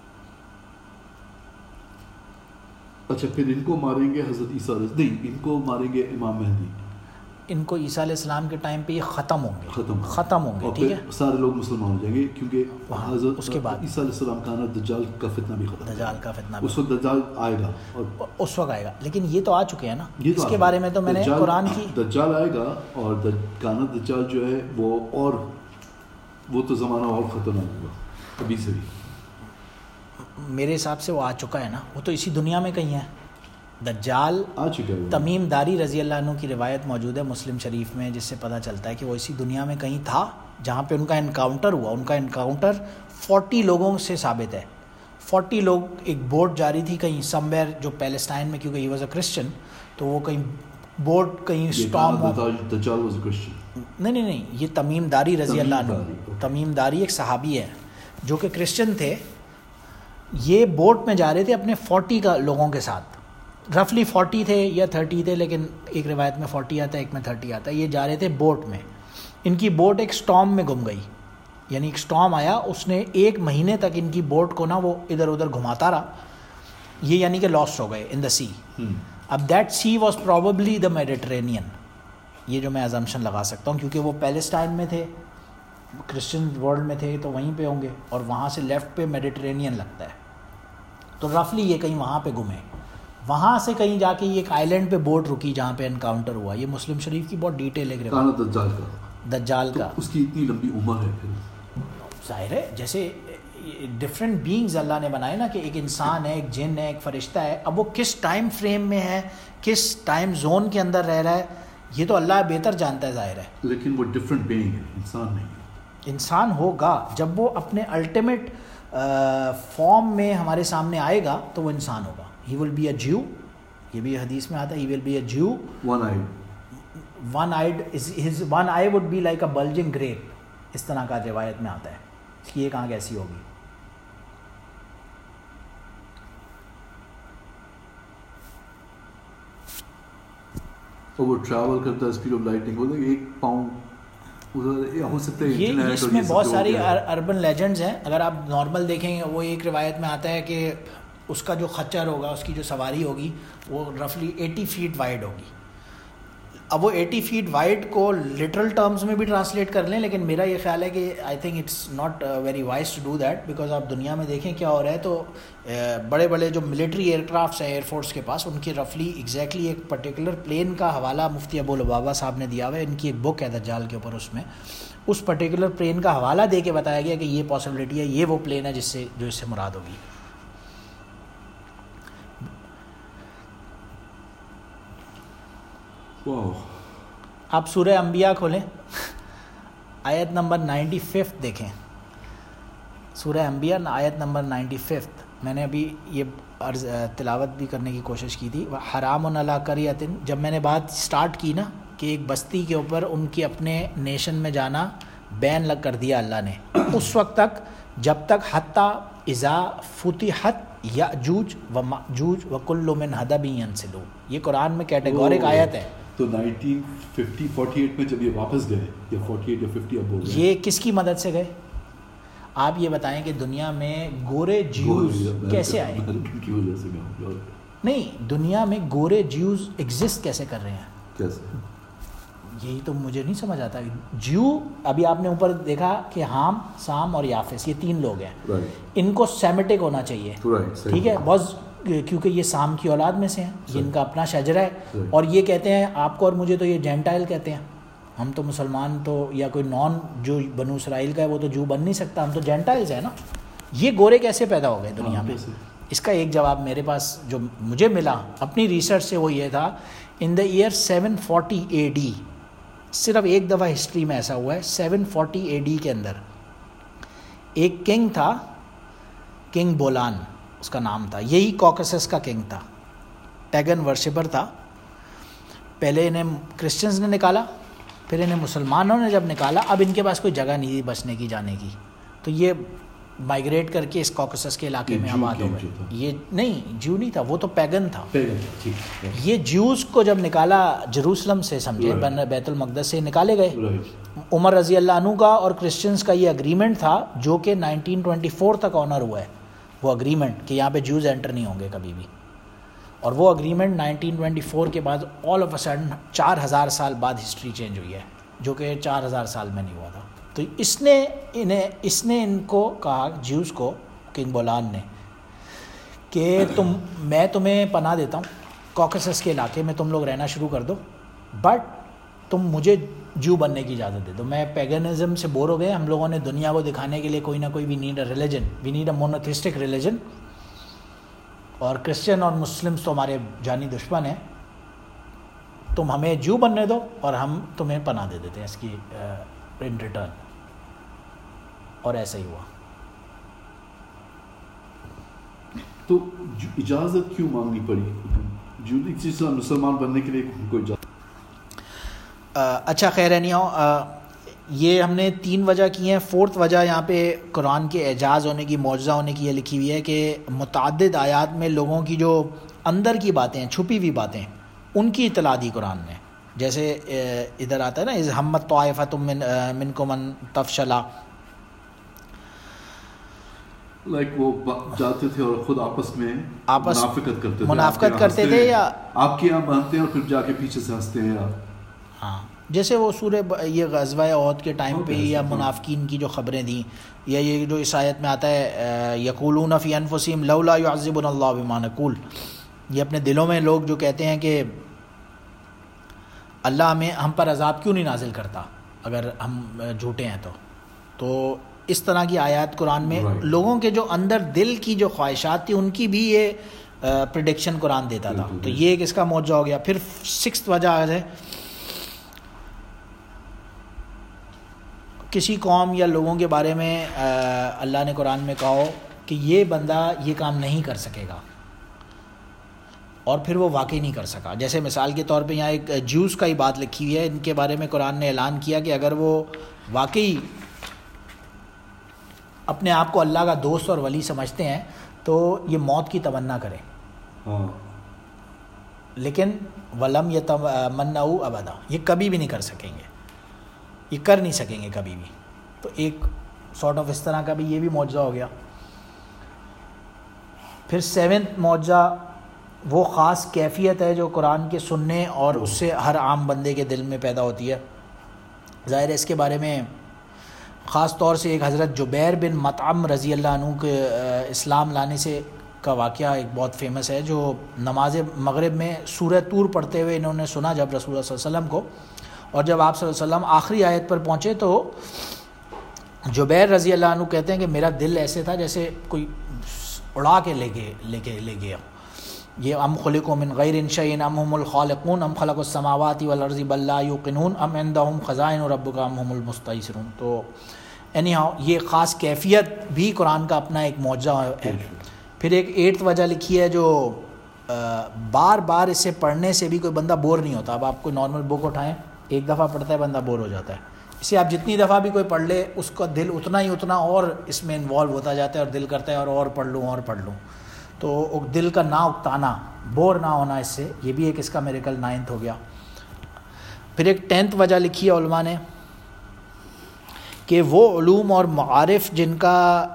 اچھا پھر ان کو ماریں گے حضرت عیسیٰ نہیں, ان کو ماریں گے امام مہدی, ان کو عیسیٰ علیہ السلام کے ٹائم پہ یہ ختم ہوں گے, ختم ختم ہوں گے, ٹھیک ہے, سارے لوگ مسلمان ہو جائیں گے کیونکہ حضرت اس کے بعد عیسیٰ علیہ السلام کا نا دجال کا فتنہ بھی ختم, دجال کا فتنہ اس وقت دجال آئے گا, اور اس وقت آئے گا, لیکن یہ تو آ چکے ہیں نا, اس کے بارے میں تو میں نے قرآن کی, دجال آئے گا اور کانا دجال جو ہے وہ اور وہ تو زمانہ اور خطرناک ہوگا ابھی سے بھی. میرے حساب سے وہ آ چکا ہے نا, وہ تو اسی دنیا میں کہیں ہے دجال آ چکا ہے. تمیم داری رضی اللہ عنہ کی روایت موجود ہے مسلم شریف میں, جس سے پتہ چلتا ہے کہ وہ اسی دنیا میں کہیں تھا جہاں پہ ان کا انکاؤنٹر ہوا. ان کا انکاؤنٹر فورٹی لوگوں سے ثابت ہے, فورٹی لوگ, ایک بوٹ جاری تھی کہیں سم ویئر جو پیلسٹائن میں, کیونکہ ہی واز اے کرسچن, تو وہ کہیں بوٹ کہیں اسٹارم دجال واز اے کرسچن, نہیں نہیں نہیں یہ تمیم داری رضی اللہ عنہ, تمیم داری ایک صحابی ہے جو کہ کرسچن تھے. یہ بوٹ میں جا رہے تھے اپنے فورٹی کا لوگوں کے ساتھ, رفلی فورٹی تھے یا تھرٹی تھے, لیکن ایک روایت میں فورٹی آتا ہے ایک میں تھرٹی آتا ہے. یہ جا رہے تھے بوٹ میں, ان کی بوٹ ایک سٹارم میں گم گئی, یعنی ایک سٹارم آیا, اس نے ایک مہینے تک ان کی بوٹ کو نا وہ ادھر ادھر گھماتا رہا, یہ یعنی کہ لاسٹ ہو گئے ان دا سی. اب that sea was probably the Mediterranean, یہ جو میں ازمپشن لگا سکتا ہوں کیونکہ وہ پیلسٹائن میں تھے, کرسچن ورلڈ میں تھے تو وہیں پہ ہوں گے, اور وہاں سے لیفٹ پہ میڈیٹرینین لگتا ہے, تو رفلی یہ کہیں وہاں پہ گھومے. وہاں سے کہیں جا کے یہ ایک آئی لینڈ پہ بوٹ رکی جہاں پہ انکاؤنٹر ہوا. یہ مسلم شریف کی بہت ڈیٹیل ہے دجال کا, دجال کا, اس کی اتنی لمبی عمر ہے. پھر ظاہر ہے جیسے ڈفرینٹ بینگز اللہ نے بنائے نا, کہ ایک انسان ہے, ایک جن ہے, ایک فرشتہ ہے. اب وہ کس ٹائم فریم میں ہے, کس ٹائم زون کے اندر رہ رہا ہے, یہ تو اللہ بہتر جانتا ہے ظاہر ہے. لیکن وہ ڈفرینٹ بینگ ہے, انسان نہیں. انسان ہوگا جب وہ اپنے الٹیمیٹ فارم میں ہمارے سامنے آئے گا تو وہ انسان ہوگا. ہی ول بی اے جیو, یہ بھی حدیث میں آتا ہے, he will be a Jew one eyed, one eyed, his one eye would be like a bulging grape, اس طرح کا روایت میں آتا ہے. اس کی ایک آنکھ ایسی ہوگی. اور وہ ٹریول کرتا ہے اسپیڈ آف لائٹنگ, ہوتا ہے ایک پاؤنڈ ہو سکتا ہے. یہ اس میں بہت ساری اربن لیجنڈز ہیں. اگر آپ نارمل دیکھیں گے, وہ ایک روایت میں آتا ہے کہ اس کا جو خچر ہوگا, اس کی جو سواری ہوگی, وہ رفلی ایٹی فیٹ وائڈ ہوگی. اب وہ ایٹی فیٹ وائڈ کو لٹرل ٹرمز میں بھی ٹرانسلیٹ کر لیں, لیکن میرا یہ خیال ہے کہ I think it's not very wise to do that, because آپ دنیا میں دیکھیں کیا ہو رہا ہے. تو بڑے بڑے جو ملٹری ایئر کرافٹس ہیں ایئر فورس کے پاس, ان کی رفلی ایگزیکٹلی ایک پرٹیکولر پلین کا حوالہ مفتی ابو لبابہ صاحب نے دیا ہوا ہے. ان کی ایک بک ہے دجال کے اوپر, اس میں اس پرٹیکولر پلین کا حوالہ دے کے بتایا گیا کہ یہ پاسبلٹی ہے, یہ وہ پلین ہے جس سے جو اس سے مراد ہوگی. آپ سورہ انبیاء کھولیں, آیت نمبر نائنٹی ففتھ دیکھیں. سورہ انبیاء آیت نمبر نائنٹی ففتھ, میں نے ابھی یہ عرض تلاوت بھی کرنے کی کوشش کی تھی. حرام علی قریۃ, جب میں نے بات سٹارٹ کی نا کہ ایک بستی کے اوپر ان کے اپنے نیشن میں جانا بین لگ کر دیا اللہ نے, اس وقت تک جب تک حتیٰ اذا فتحت یاجوج و ماجوج و کل من حدب ینسلون, یہ قرآن میں کیٹیگورک آیت ہے. تو نائنٹین ففٹی فورٹی ایٹ میں جب یہ واپس گئے, یا فورٹی ایٹ یا ففٹی اب ہو گئے, یہ کس کی مدد سے گئے؟ آپ یہ بتائیں کہ دنیا میں گورے جیوز کیسے آئے؟ کی وجہ سے گئے. نہیں, دنیا میں گورے جیوز ایگزسٹ کیسے کر رہے ہیں؟ کیسے؟ یہی تو مجھے نہیں سمجھ آتا. جیو, ابھی آپ نے اوپر دیکھا کہ حام, سام اور یافس, یہ تین لوگ ہیں. ان کو سیمیٹک ہونا چاہیے, ٹھیک ہے, بہت, کیونکہ یہ سام کی اولاد میں سے ہیں, یہ ان کا اپنا شجرہ ہے. اور یہ کہتے ہیں آپ کو اور مجھے تو یہ جینٹائل کہتے ہیں, ہم تو مسلمان تو, یا کوئی نان جو بنو اسرائیل کا ہے وہ تو جو بن نہیں سکتا, ہم تو جینٹائلز ہیں نا. یہ گورے کیسے پیدا ہو گئے دنیا میں؟ اس کا ایک جواب میرے پاس جو مجھے ملا اپنی ریسرچ سے وہ یہ تھا, in the year seven forty A D, صرف ایک دفعہ ہسٹری میں ایسا ہوا ہے, سیون فورٹی اے ڈی کے اندر ایک کنگ تھا, کنگ بولان اس کا نام تھا, یہی کوکسس کا کنگ تھا, پیگن ورشپر تھا. پہلے انہیں کرسچنز نے نکالا, پھر انہیں مسلمانوں نے جب نکالا, اب ان کے پاس کوئی جگہ نہیں تھی بچنے کی, جانے کی, تو یہ مائگریٹ کر کے اس کوکسس کے علاقے میں آباد ہو گئے. یہ نہیں جو نہیں تھا, وہ تو پیگن تھا. یہ جیوز کو جب نکالا جروسلم سے, سمجھے, بیت المقدس سے نکالے گئے. عمر رضی اللہ عنہ کا اور کرسچنز کا یہ اگریمنٹ تھا جو کہ نائنٹین ٹوینٹی فور تک آنر ہوا ہے, وہ اگریمنٹ کہ یہاں پہ جیوز انٹر نہیں ہوں گے کبھی بھی. اور وہ اگریمنٹ نائنٹین ٹوینٹی فور کے بعد آل آف اے سڈن چار ہزار سال بعد ہسٹری چینج ہوئی ہے, جو کہ چار ہزار سال میں نہیں ہوا تھا. تو اس نے انہیں اس نے ان کو کہا, جیوز کو, کنگ بولان نے, کہ تم میں تمہیں پناہ دیتا ہوں کوکسس کے علاقے میں, تم لوگ رہنا شروع کر دو, بٹ تم مجھے جو بننے کی اجازت دے دو. میں پیگنزم سے بور ہو گئے, ہم لوگوں نے دنیا کو دکھانے کے لیے کوئی نہ کوئی we need a religion, we need a monotheistic religion, اور کرسچن اور مسلمس تو ہمارے جانی دشمن ہیں, تم ہمیں جو بننے دو اور ہم تمہیں پناہ دے دیتے ہیں اس کی ان ریٹرن. اور ایسا ہی ہوا. تو اجازت کیوں مانگنی پڑی جو چیز مسلمان بننے کے لیے کوئی اجازت؟ اچھا خیر ہے نہیں ہو, یہ ہم نے تین وجہ کی ہیں. فورتھ وجہ یہاں پہ قرآن کے اعجاز ہونے کی, معجزہ ہونے کی, یہ لکھی ہوئی ہے کہ متعدد آیات میں لوگوں کی جو اندر کی باتیں ہیں, چھپی ہوئی باتیں, ان کی اطلاع دی قرآن نے. جیسے ادھر آتا ہے نا, اذ ہمت طائفۃ من منکم ان تفشلا, لائک وہ جاتے تھے اور خود آپس میں آپس منافقت کرتے تھے, منافقت کرتے تھے, یا آپ کے یہاں مانتے ہیں اور پھر جا کے پیچھے سے ہنستے ہیں. ہاں, جیسے وہ سورہ یہ غزوہ احد کے ٹائم پہ یا منافقین کی جو خبریں دیں, یا یہ جو اس آیت میں آتا ہے یقولون فی انفسہم لولا یعذبنا اللہ بما نقول, یہ اپنے دلوں میں لوگ جو کہتے ہیں کہ اللہ ہمیں ہم پر عذاب کیوں نہیں نازل کرتا اگر ہم جھوٹے ہیں. تو تو اس طرح کی آیات قرآن میں لوگوں کے جو اندر دل کی جو خواہشات تھی ان کی بھی یہ پریڈکشن قرآن دیتا تھا. تو یہ ایک اس کا معجزہ ہو گیا. پھر سکسth وجہ ہے, کسی قوم یا لوگوں کے بارے میں اللہ نے قرآن میں کہا ہو کہ یہ بندہ یہ کام نہیں کر سکے گا, اور پھر وہ واقعی نہیں کر سکا. جیسے مثال کے طور پہ یہاں ایک جیوز کا ہی بات لکھی ہوئی ہے, ان کے بارے میں قرآن نے اعلان کیا کہ اگر وہ واقعی اپنے آپ کو اللہ کا دوست اور ولی سمجھتے ہیں تو یہ موت کی تمنا کریں, لیکن ولم یتمنوا ابدا, یہ کبھی بھی نہیں کر سکیں گے, یہ کر نہیں سکیں گے کبھی بھی. تو ایک سارٹ آف اس طرح کا بھی یہ بھی معجزہ ہو گیا. پھر سیونتھ معجزہ وہ خاص کیفیت ہے جو قرآن کے سننے اور اس سے ہر عام بندے کے دل میں پیدا ہوتی ہے. ظاہر ہے اس کے بارے میں خاص طور سے ایک حضرت جبیر بن مطعم رضی اللہ عنہ کے اسلام لانے سے کا واقعہ ایک بہت فیمس ہے, جو نماز مغرب میں سورہ طور پڑھتے ہوئے انہوں نے سنا جب رسول اللہ صلی اللہ علیہ وسلم کو, اور جب آپ صلی اللہ علیہ وسلم آخری آیت پر پہنچے تو جبیر رضی اللہ عنہ کہتے ہیں کہ میرا دل ایسے تھا جیسے کوئی اڑا کے لے گئے لے کے لے گیا. یہ ام خلقوا من غیر شیء ام هم الخالقون ام خلقوا السماوات والارض بل لا یوقنون ام عندهم خزائن ربک ام هم المستیسرون. تو اینی ہاؤ یہ خاص کیفیت بھی قرآن کا اپنا ایک معجزہ ہے. پھر ایک ایٹھ وجہ لکھی ہے جو بار بار اسے پڑھنے سے بھی کوئی بندہ بور نہیں ہوتا. اب آپ کوئی نارمل بک اٹھائیں, ایک دفعہ پڑھتا ہے بندہ بور ہو جاتا ہے. اسے آپ جتنی دفعہ بھی کوئی پڑھ لے اس کا دل اتنا ہی اتنا اور اس میں انوالو ہوتا جاتا ہے, اور دل کرتا ہے اور اور پڑھ لوں اور پڑھ لوں. تو دل کا نہ اکتانا, بور نہ ہونا اس سے, یہ بھی ایک اس کا میریکل نائنتھ ہو گیا. پھر ایک ٹینتھ وجہ لکھی ہے علماء نے کہ وہ علوم اور معارف جن کا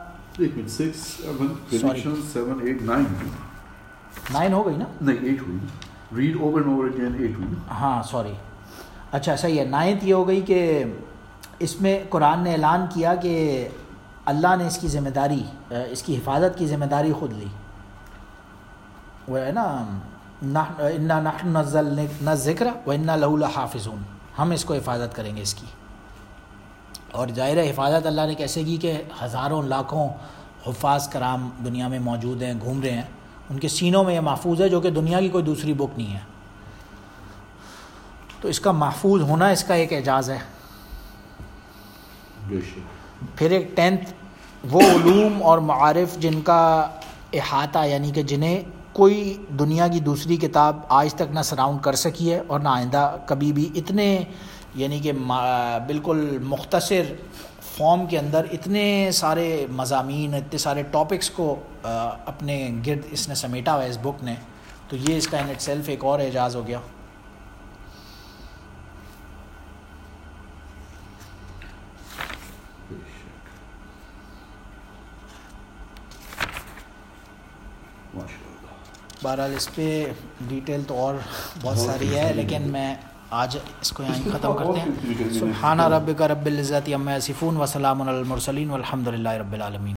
نائن ہو گئی نا, نہیں ایٹ ہوئی, read over and over again eight ہوئی. ہاں سوری, اچھا صحیح ہے. نائنتھ یہ ہو گئی کہ اس میں قرآن نے اعلان کیا کہ اللہ نے اس کی ذمہ داری, اس کی حفاظت کی ذمہ داری خود لی. وہ ہے نا انا نحن نزلنا الذکر وانا لہ لحافظون, ہم اس کو حفاظت کریں گے اس کی. اور ظاہر حفاظت اللہ نے کیسے کی کہ ہزاروں لاکھوں حفاظ کرام دنیا میں موجود ہیں, گھوم رہے ہیں, ان کے سینوں میں یہ محفوظ ہے جو کہ دنیا کی کوئی دوسری بک نہیں ہے. تو اس کا محفوظ ہونا اس کا ایک اعجاز ہے. پھر ایک ٹینتھ وہ علوم اور معارف جن کا احاطہ, یعنی کہ جنہیں کوئی دنیا کی دوسری کتاب آج تک نہ سراؤنڈ کر سکی ہے اور نہ آئندہ کبھی بھی, اتنے یعنی کہ بالکل مختصر فارم کے اندر اتنے سارے مضامین، اتنے سارے ٹاپکس کو اپنے گرد اس نے سمیٹا ہوا ہے اس بک نے، تو یہ اس کا ان اٹ سیلف ایک اور اعجاز ہو گیا. بہرحال اس پہ ڈیٹیل تو اور بہت ساری ہے، لیکن میں آج اس کو یہیں ختم کرتے ہیں. سبحان ربک رب العزت عما یصفون وسلام علی المرسلین والحمد للہ رب العالمین.